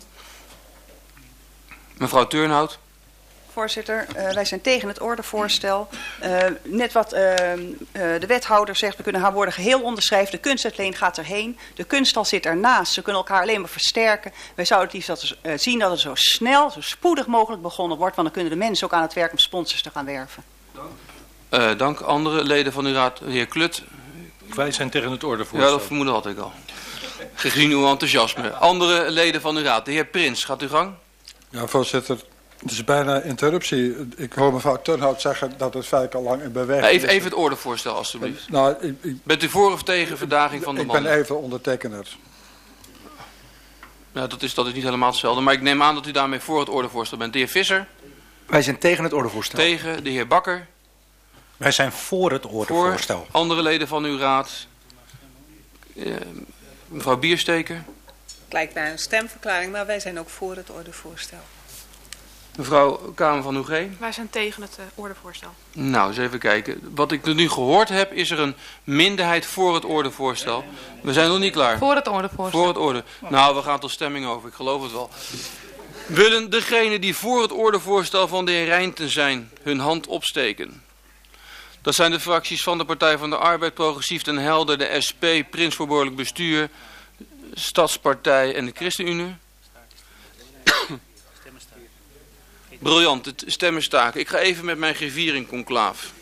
Mevrouw Turnhout. Voorzitter, uh, wij zijn tegen het ordevoorstel. Uh, net wat uh, uh, de wethouder zegt, we kunnen haar woorden geheel onderschrijven. De kunstuitleen gaat erheen. De kunsthal zit ernaast. Ze kunnen elkaar alleen maar versterken. Wij zouden het liefst dat, uh, zien dat het zo snel, zo spoedig mogelijk begonnen wordt. Want dan kunnen de mensen ook aan het werk om sponsors te gaan werven. Uh, dank. Andere leden van uw raad, de heer Klut. Wij zijn tegen het ordevoorstel. Ja, dat vermoeden had ik al. Gezien uw enthousiasme. Andere leden van uw raad, de heer Prins, gaat u gang? Ja, voorzitter. Het is bijna interruptie. Ik hoor mevrouw Turnhout zeggen dat het feit al lang in beweging even, is. Even het ordevoorstel, alstublieft. Nou, ik, ik, Bent u voor of tegen verdaging van de ik mannen? Ik ben even ondertekener. Nou, dat is, dat is niet helemaal hetzelfde. Maar ik neem aan dat u daarmee voor het ordevoorstel bent. De heer Visser? Wij zijn tegen het ordevoorstel. Tegen. De heer Bakker? Wij zijn voor het ordevoorstel. Voor. Andere leden van uw raad? Uh, Mevrouw Biersteker. Het lijkt mij een stemverklaring, maar wij zijn ook voor het ordevoorstel. Mevrouw Kamer van Hoegé. Wij zijn tegen het uh, ordevoorstel. Nou, eens even kijken. Wat ik nu gehoord heb, is er een minderheid voor het ordevoorstel. We zijn nog niet klaar. Voor het ordevoorstel. Voor het orde. Nou, we gaan tot stemming over. Ik geloof het wel. Willen degenen die voor het ordevoorstel van de heer Rijnten zijn, hun hand opsteken? Dat zijn de fracties van de Partij van de Arbeid, Progressief Den Helder, de S P, Prins voor Behoorlijk Bestuur, Stadspartij en de ChristenUnie. Briljant, het stemmen staken. Ik ga even met mijn griffier in conclaaf.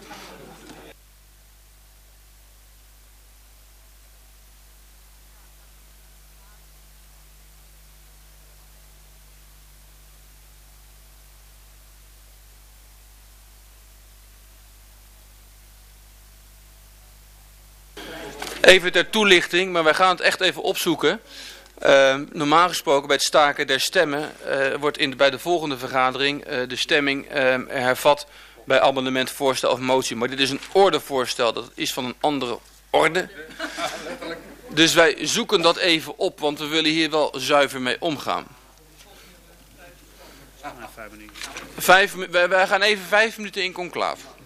Even ter toelichting, maar wij gaan het echt even opzoeken. Uh, normaal gesproken bij het staken der stemmen uh, wordt in de, bij de volgende vergadering uh, de stemming uh, hervat bij amendement, voorstel of motie. Maar dit is een ordevoorstel, dat is van een andere orde. Dus wij zoeken dat even op, want we willen hier wel zuiver mee omgaan. Vijf, wij, wij gaan even vijf minuten in conclave.